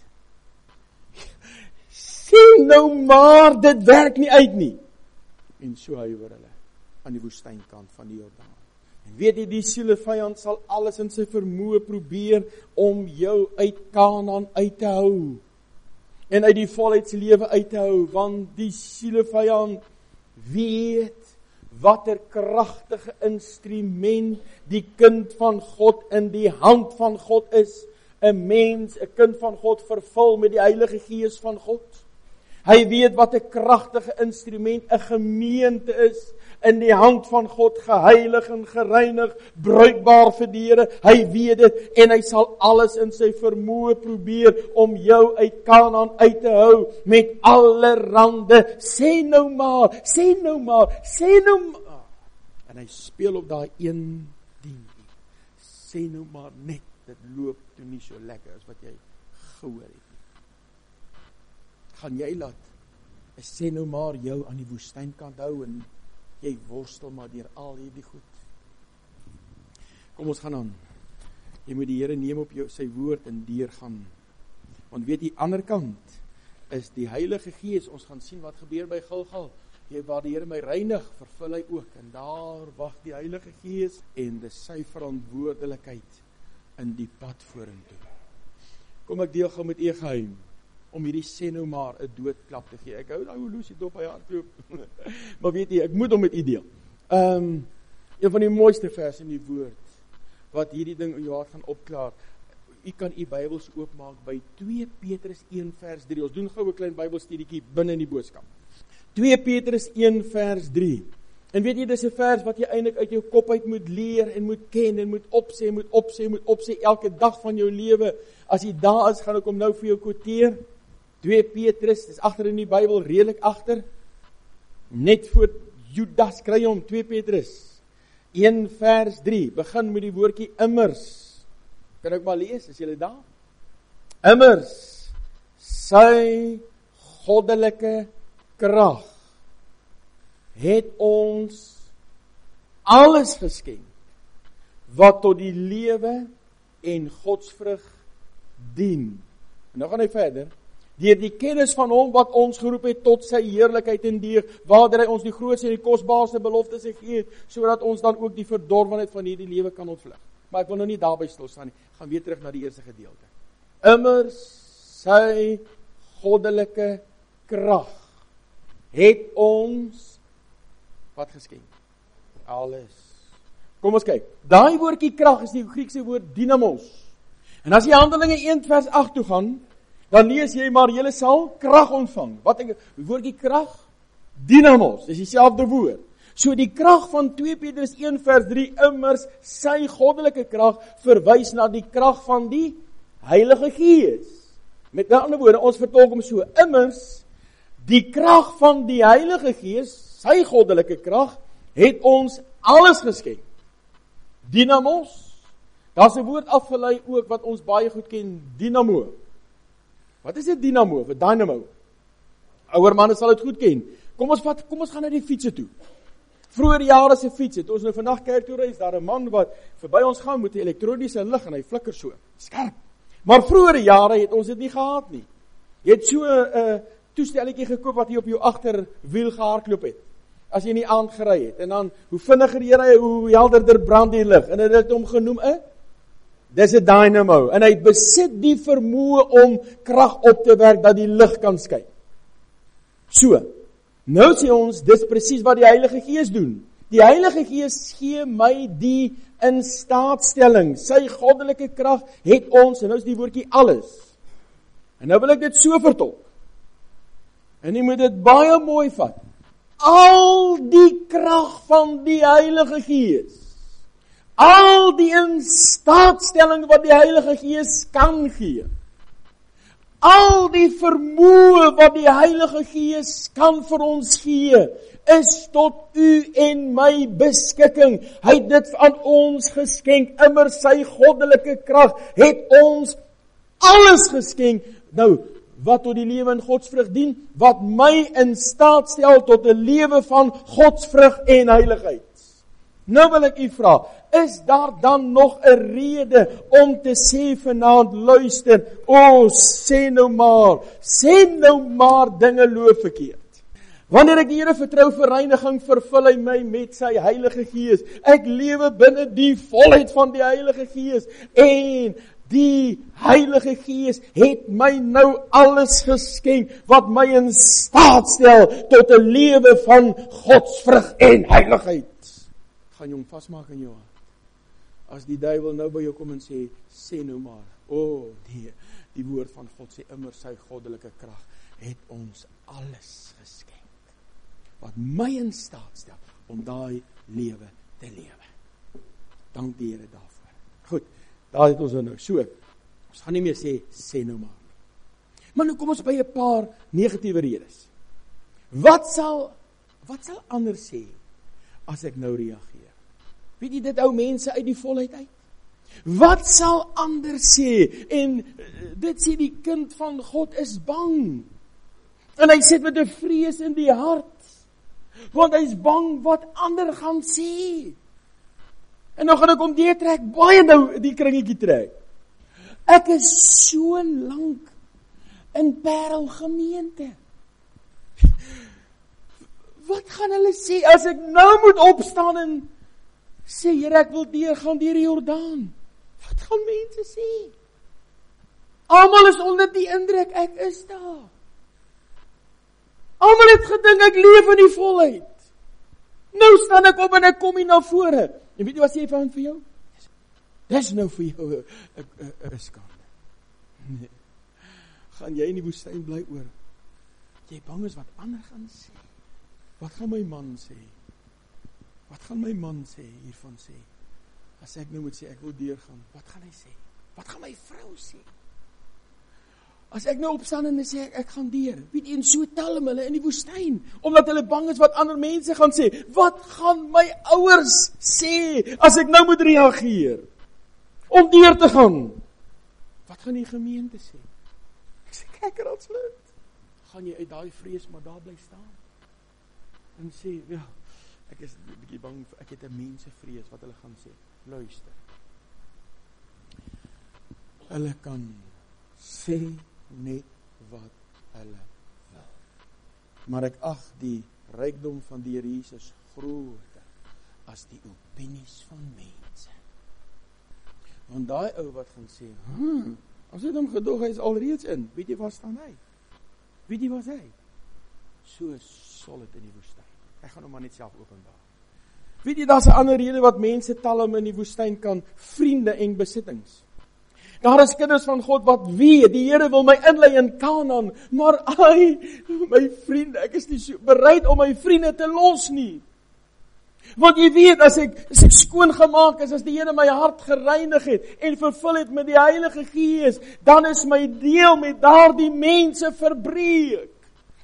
Sê nou maar, dit werk nie uit nie." En so huiwer hulle aan die woestynkant van die Jordaan. En weet jy, die sielevyand sal alles in sy vermoë probeer om jou uit Kanaan uit te hou. En uit die volheidslewe uit te hou, want die sielevyand weet watter kragtige instrument die kind van God in die hand van God is. 'n Mens, 'n kind van God vervul met die Heilige Gees van God. Hy weet wat 'n kragtige instrument 'n gemeente is in die hand van God, geheilig en gereinig, bruikbaar vir die Here. Hy weet dit en hy sal alles in sy vermoë probeer om jou uit Kanaan uit te hou met allerhande. Sê nou maar, sê nou maar, sê nou maar. En hy speel op daai een ding. Sê nou maar net, dit loop toe nie so lekker as wat jy gehoor het. Gaan jy laat, sê nou maar jou aan die woestynkant hou en jy worstel maar deur al hierdie goed. Kom ons gaan aan. Jy moet die Here neem op jou sy woord en deur gaan. Want weet jy, ander kant is die Heilige Gees. Ons gaan sien wat gebeur by Gilgal. Jy waar die Here my reinig, vervul hy ook. En daar wag die Heilige Gees en dis sy verantwoordelikheid in die pad vorentoe. Kom ek deel gou met u geheim om hierdie sê nou maar 'n doodklap te gee. Ek hou daai horlosie dop by hardloop. Maar weet jy, ek moet hom met u deel. Ehm um, een van die mooiste verse in die woord wat hierdie ding in jou hart gaan opklaar. U kan u Bybels oopmaak by twee Petrus een vers drie. Ons doen gou 'n klein Bybelstudietjie binne in die boodskap. twee Petrus een vers drie. En weet jy, dis 'n vers wat jy eintlik uit jou kop uit moet leer en moet ken en moet opsê, moet opsê, moet opsê elke dag van jou lewe. As jy daar is, gaan ek hom nou vir jou quoteer. twee Petrus, dis agter in die Bybel, redelik agter. Net voor Judas kry hom, twee Petrus. een vers drie, begin met die woordjie immers. Kan ek maar lees, is julle daar? Immers, sy goddelike krag het ons alles geskenk wat tot die lewe en godsvrug dien. En nou gaan hy verder. Deur die kennis van hom wat ons geroep het tot sy heerlikheid en deeg, waardeur hy ons die grootste en die kosbaarste beloftes gegee het, sodat ons dan ook die verdorwenheid van hierdie lewe kan ontvlug. Maar ek wil nou nie daarby stil staan nie. Gaan weer terug na die eerste gedeelte. Immers sy goddelike krag het ons wat geskenk? Alles. Kom ons kyk. Daai woordjie krag is die Griekse woord dynamos. En as jy Handelinge een vers agt toe gaan, dan lees jy maar julle sal krag ontvang. Wat ek woordjie krag? Dynamos. Dis dieselfde woord. So die krag van twee Petrus een vers drie, immers sy goddelike krag verwys na die krag van die Heilige Gees. Met ander woorde, ons vertolk hom so, immers die krag van die Heilige Gees, sy goddelike krag, het ons alles geskenk. Dynamos, daar's 'n woord afgelei ook wat ons baie goed ken, dynamo. Wat is dit dynamo? Vir dynamo. Ouer manne sal dit goed ken. Kom ons vat, kom ons gaan na die fietsie toe. Vroeger jare se fiets het ons nou vandag kerk toe ry, is daar 'n man wat verby ons gaan met 'n elektroniese lig en hy flikker so, skerp. Maar vroeger jare het ons dit nie gehad nie. Jy het so 'n uh, toestelletjie gekoop wat jy op jou agterwiel gehardloop het. As jy nie aangery het en dan hoe vinniger jy ry, hoe helderder brand die lig. En dit het hom genoem 'n dis 'n dynamo en hy besit die vermoë om krag op te werk dat die lig kan skyn. So, nou sê ons, dis presies wat die Heilige Gees doen. Die Heilige Gees gee my die instaatstelling. Sy goddelike krag het ons, en nou is die woordjie alles. En nou wil ek dit so vertolk. En jy moet dit baie mooi vat. Al die krag van die Heilige Gees, al die instaatstelling wat die Heilige Gees kan gee, al die vermoë wat die Heilige Gees kan vir ons gee, is tot u en my beskikking. Hy het dit aan ons geskenk. Immer sy goddelike krag het ons alles geskenk. Nou, wat tot die lewe in godsvrug dien, wat my in staat stel tot 'n lewe van godsvrug en heiligheid. Nou wil ek u vra, is daar dan nog 'n rede om te sê vanaand, luister, o, sê nou maar, sê nou maar dinge loop verkeerd. Wanneer ek die Here vertrou vir reiniging, vervul hy my met sy Heilige Gees. Ek lewe binne die volheid van die Heilige Gees en die Heilige Gees het my nou alles geskenk wat my in staat stel tot 'n lewe van godsvrug en heiligheid. Gaan jy hom vasmaak in jou hart. As die duiwel nou by jou kom en sê, sê nou maar, o oh, nee, die woord van God sê immer sy goddelike krag het ons alles geskenk wat my in staat stel om daai lewe te lewe. Dank die Here daarvoor. Goed, daar het ons nou so. Ons gaan nie meer sê, sê nou maar. Maar nou kom ons by 'n paar negatiewe redes. Wat sal, wat sal anders sê as ek nou reageer? Weet jy dit ou mense uit die volheid uit? Wat sal anders sê? En dit sê die kind van God is bang. En hy sit met 'n vrees in die hart. Want hy is bang wat ander gaan sê. En nou gaan ek om die trek, baie nou die kringetjie trek. Ek is so lank in Parel gemeente. Wat gaan hulle sê as ek nou moet opstaan en sê, Here, ek wil deur gaan deur die Jordaan? Wat gaan mense sê? Almal is onder die indruk, ek is daar. Almal het gedink ek leef in die volheid. Nou staan ek op en ek kom hier na vore. En weet jy wat sê van vir jou? Dis nou vir jou 'n skande. Nee. Gaan jy in die woestyn bly oor? Jy bang is wat ander gaan sê. Wat gaan my man sê? Wat gaan my man sê hiervan sê? As ek nou moet sê ek wil deurgaan, wat gaan hy sê? Wat gaan my vrou sê? As ek nou opstaan en sê ek, ek gaan deur, weet jy, en so tel hulle in die woestyn, omdat hulle bang is wat ander mense gaan sê. Wat gaan my ouers sê as ek nou moet reageer om deur te gaan? Wat gaan die gemeente sê? Ek sê kyk er als lid. Gaan jy uit daai vrees maar daar bly staan en sê, ja, ek is 'n bietjie bang, ek het 'n mense vrees wat hulle gaan sê. Luister. Hulle kan sê net wat hulle wil. Maar ek ag die rykdom van die Here Jesus groter as die opinies van mense. Want daai ou wat gaan sê, hm, as het hom gedog, hy is alreeds in. Weet jy waar staan hy? Weet jy waar is hy? So solid in die woestyn. Ek gaan hom maar net self openbaar. Weet jy, daar's 'n ander rede wat mense tel om in die woestyn kan, vriende en besittings. Daar is kinders van God wat weet, die Here wil my inlei in Kanaan, maar ai, my vriende, ek is nie so bereid om my vriende te los nie. Want jy weet, as ek, as ek skoon gemaak is, as die Here my hart gereinig het en vervul het met die Heilige Gees, dan is my deel met daardie mense verbreek.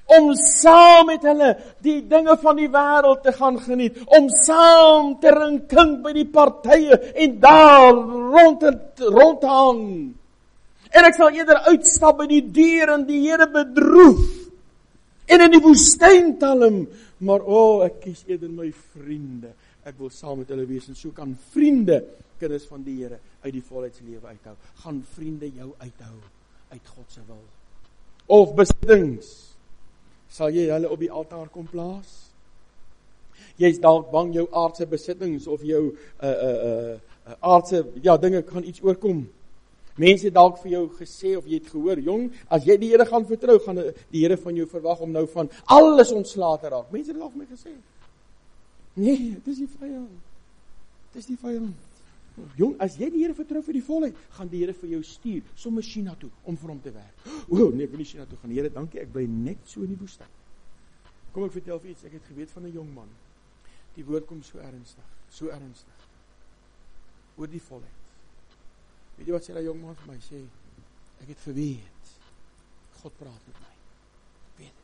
om saam met hulle die dinge van die wêreld te gaan geniet, om saam te rinking by die partye en daar rond te, rond te hang. En ek sal eerder uitstap by die deur en die Here bedroef en in die woestyn talm, maar o, oh, ek kies eerder my vriende. Ek wil saam met hulle wees en so kan vriende, kinders van die Here, uit die volheidslewe uithou. Gaan vriende jou uithou uit God se wil. Of besittings, sal jy hulle op die altaar kom plaas? Jy is dalk bang jou aardse besittings of jou uh, uh, uh, aardse ja, dinge kan iets oorkom. Mense het dalk vir jou gesê, of jy het gehoor, jong, as jy die Here gaan vertrou, gaan die Here van jou verwag om nou van alles ontslae te raak. Mense het dalk my gesê. Nee, dit is die vyand. Dit is die vyand. Jong, as jy die Here vertrou vir die volheid, gaan die Here vir jou stuur, sommer China toe, om vir hom te werk. O, nee, ek wil nie China toe gaan. Here, dankie, ek bly net so in die woestyn. Kom ek vertel vir iets, ek het geweet van 'n jong man. Die woord kom so ernstig, so ernstig. Oor die volheid. Weet jy wat sê die jong man vir my? Sê, ek het geweet, God praat met my. Ek weet het.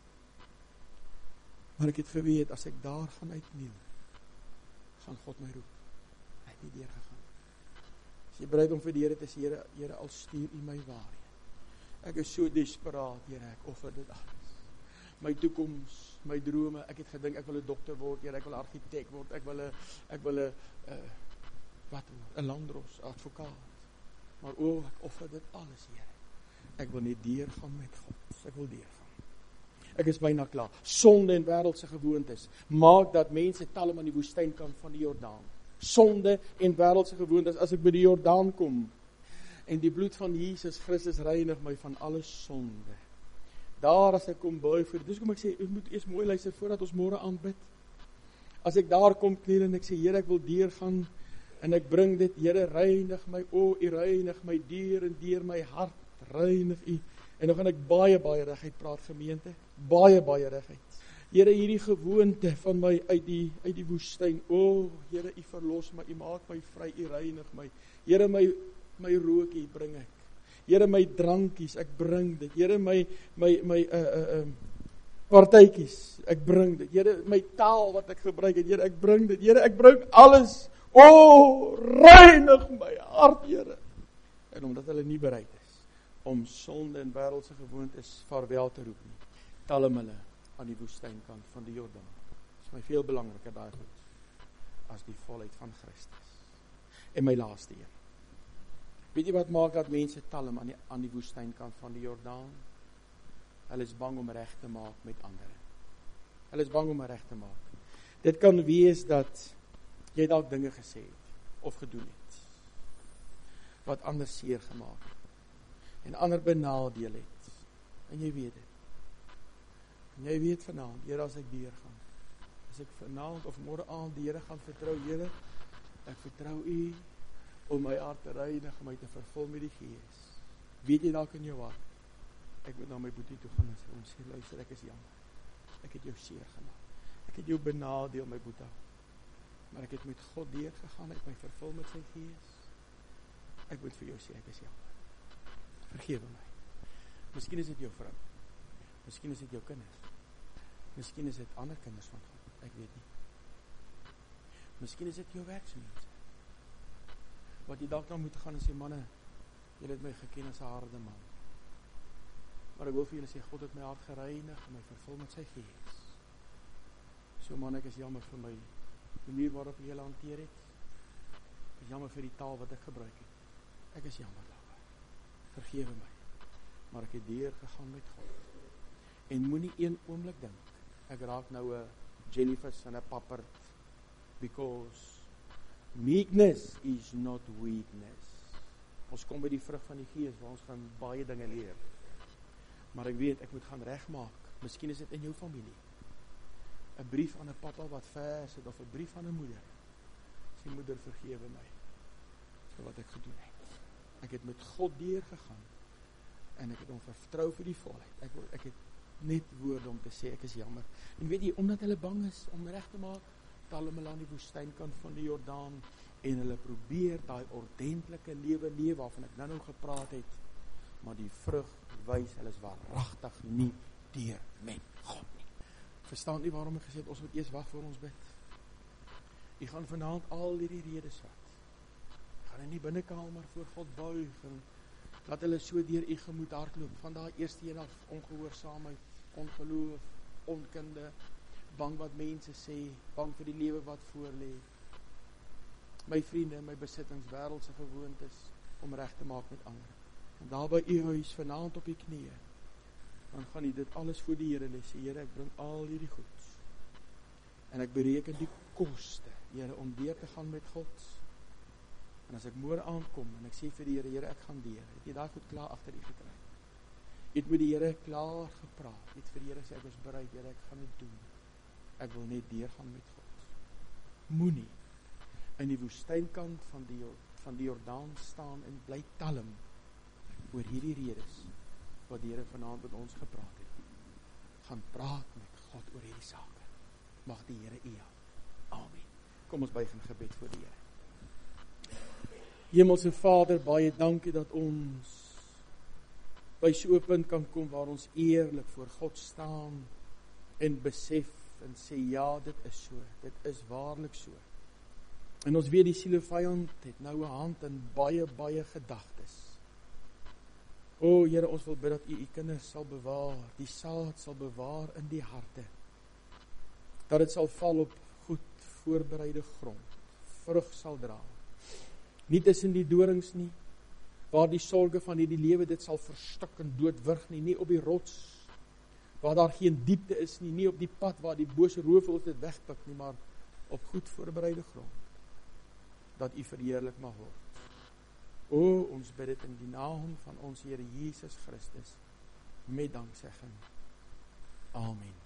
Maar ek het geweet, as ek daar gaan uitkniel, gaan God my roep. Hy het nie deurgegaan. As jy bereid om vir die Here te sê, Here, Here, al stuur U my waarheen. Ek is so desperaat, Here, ek offer dit alles. My toekoms, my drome, ek het gedink, ek wil 'n dokter word, Here, ek wil 'n argitek word, ek wil 'n, ek wil 'n, uh, wat, 'n landros, advokaat. Maar o, ek offer dit alles, Here. Ek wil net deurgaan met God. Ek wil deurgaan. Ek is byna klaar. Sonde en wêreldse gewoontes maak dat mense talm aan die woestynkant van die Jordaan. Sonde en wêreldse gewoontes, as ek by die Jordaan kom, en die bloed van Jesus Christus reinig my van alle sonde. Daar as ek kom buig vir, dis kom ek sê, ons moet eers mooi luister voordat ons môre aanbid. As ek daar kom kniel en ek sê, Here, ek wil deurgaan, en ek bring dit, Here, reinig my, o, U reinig my deur en deur my hart, reinig U. En dan gaan ek baie, baie reguit praat, gemeente, baie, baie reguit. Here, hierdie gewoonte van my uit die, uit die woestyn, o, Here, U verlos my, U maak my vry, U reinig my. Here, my, my rookie bring ek. Here, my drankies, ek bring dit. Here, my, my, my, uh, uh, um, partytjies, ek bring dit. Here, my taal wat ek gebruik het, Here, ek bring dit. Here, ek bring alles. O, reinig my hart, Here. En omdat hulle nie bereid is om sonde en wêreldse gewoontes vaarwel te roep nie, talm hulle aan die woestynkant van die Jordaan. Dit is my veel belangriker daai goed as die volheid van Christus. En my laaste een. Weet jy wat maak dat mense talm aan die, aan die woestynkant van die Jordaan? Hulle is bang om reg te maak met ander. Hulle is bang om reg te maak. Dit kan wees dat jy dalk dinge gesê het of gedoen het wat ander seer gemaak het en ander benadeel het. En jy weet dit. En jy weet vanaand, Here, as ek deurgaan, as ek vanaand of môre aand die Here gaan vertrou, Here, ek vertrou U om my hart te reinig, om my te vervul met die Gees. Weet jy dalk in jou hart, ek moet na my boetie toe gaan en sê, ons sê, luister, ek is jammer. Ek het jou seer gemaak. Ek het jou benadeel, my boetie. Maar ek het met God deurgegaan, ek het my vervul met sy Gees. Ek moet vir jou sê, ek is jammer. Vergewe my. Miskien is dit jou vrou. Miskien is dit jou kinders. Miskien is dit ander kinders van God. Ek weet nie. Miskien is dit jou werksmense. Wat jy dalk nou moet gaan en sê, manne, jy het my geken as 'n harde man. Maar ek wil vir julle sê, God het my hart gereinig en my vervul met sy Gees. So man, ek is jammer vir my manier waarop jy julle hanteer het. Ek is jammer vir die taal wat ek gebruik het. Ek is jammer daaroor. Vergewe my. Maar ek het deur gegaan met God. En moenie een oomblik dink, ek raak nou 'n jellyfish en 'n papperd, because meekness is not weakness. Ons kom by die vrug van die Gees, waar ons gaan baie dinge leer. Maar ek weet, ek moet gaan regmaak. Miskien is dit in jou familie. 'n Brief aan 'n pappa wat ver sit, of 'n brief aan 'n moeder. Sê, moeder, vergewe my vir wat ek gedoen het. Ek het met God deurgegaan en ek het hom vertrou vir die volheid. Ek, ek het net woorde om te sê, ek is jammer. En weet jy, omdat hulle bang is om reg te maak, tel hulle aan die woestynkant van die Jordaan en hulle probeer daai ordentlike lewe leef waarvan ek nou nou gepraat het, maar die vrug wys hulle is waaragtig nie deur met God nie. Verstaan nie waarom ek gesê het, ons moet eers wag voor ons bid. Jy gaan vanaand al hierdie redes vat. Jy gaan in die binnekamer voor God buig en laat hulle so deur u gemoed hardloop, van daai eerste een af, ongehoorsaamheid, ongeloof, onkunde, bang wat mense sê, bang vir die lewe wat voor lê. My vriende, my besittings, wêreldse gewoontes, om reg te maak met ander. En daar by u huis, vanaand op die knieë, dan gaan jy dit alles voor die Here lê, sê, Here, ek bring al hierdie goed, en ek bereken die koste, Here, om deur te gaan met God. En as ek môre aankom, en ek sê vir die Here, Here, ek gaan deur, het jy daai goed klaar agter u gekry? Jy het met die Here klaar gepraat, jy het vir die Here sê, ek is bereid, Here, ek gaan dit doen. Ek wil net deurgaan met God. Moenie in die woestynkant van die, van die Jordaan staan en bly talm oor hierdie redes wat die Here vanaand met ons gepraat het. Gaan praat met God oor hierdie sake. Mag die Here u help. Amen. Kom ons buig in gebed voor die Here. Hemelse Vader, baie dankie dat ons by so 'n punt kan kom waar ons eerlik voor God staan en besef en sê, ja, dit is so, dit is waarlik so. En ons weet die sielevyand het nou 'n hand in baie, baie gedagtes. O Here, ons wil bid dat u u kinders sal bewaar, die saad sal bewaar in die harte, dat dit sal val op goed voorbereide grond, vrug sal dra. Nie tussen die dorings nie, waar die sorge van hierdie lewe dit sal verstik en doodwrig nie, nie op die rots, waar daar geen diepte is nie, nie op die pad waar die bose roofvoëls dit wegpik nie, maar op goed voorbereide grond, dat u verheerlik mag word. O, ons bid dit in die naam van ons Here Jesus Christus, met danksegging. Amen.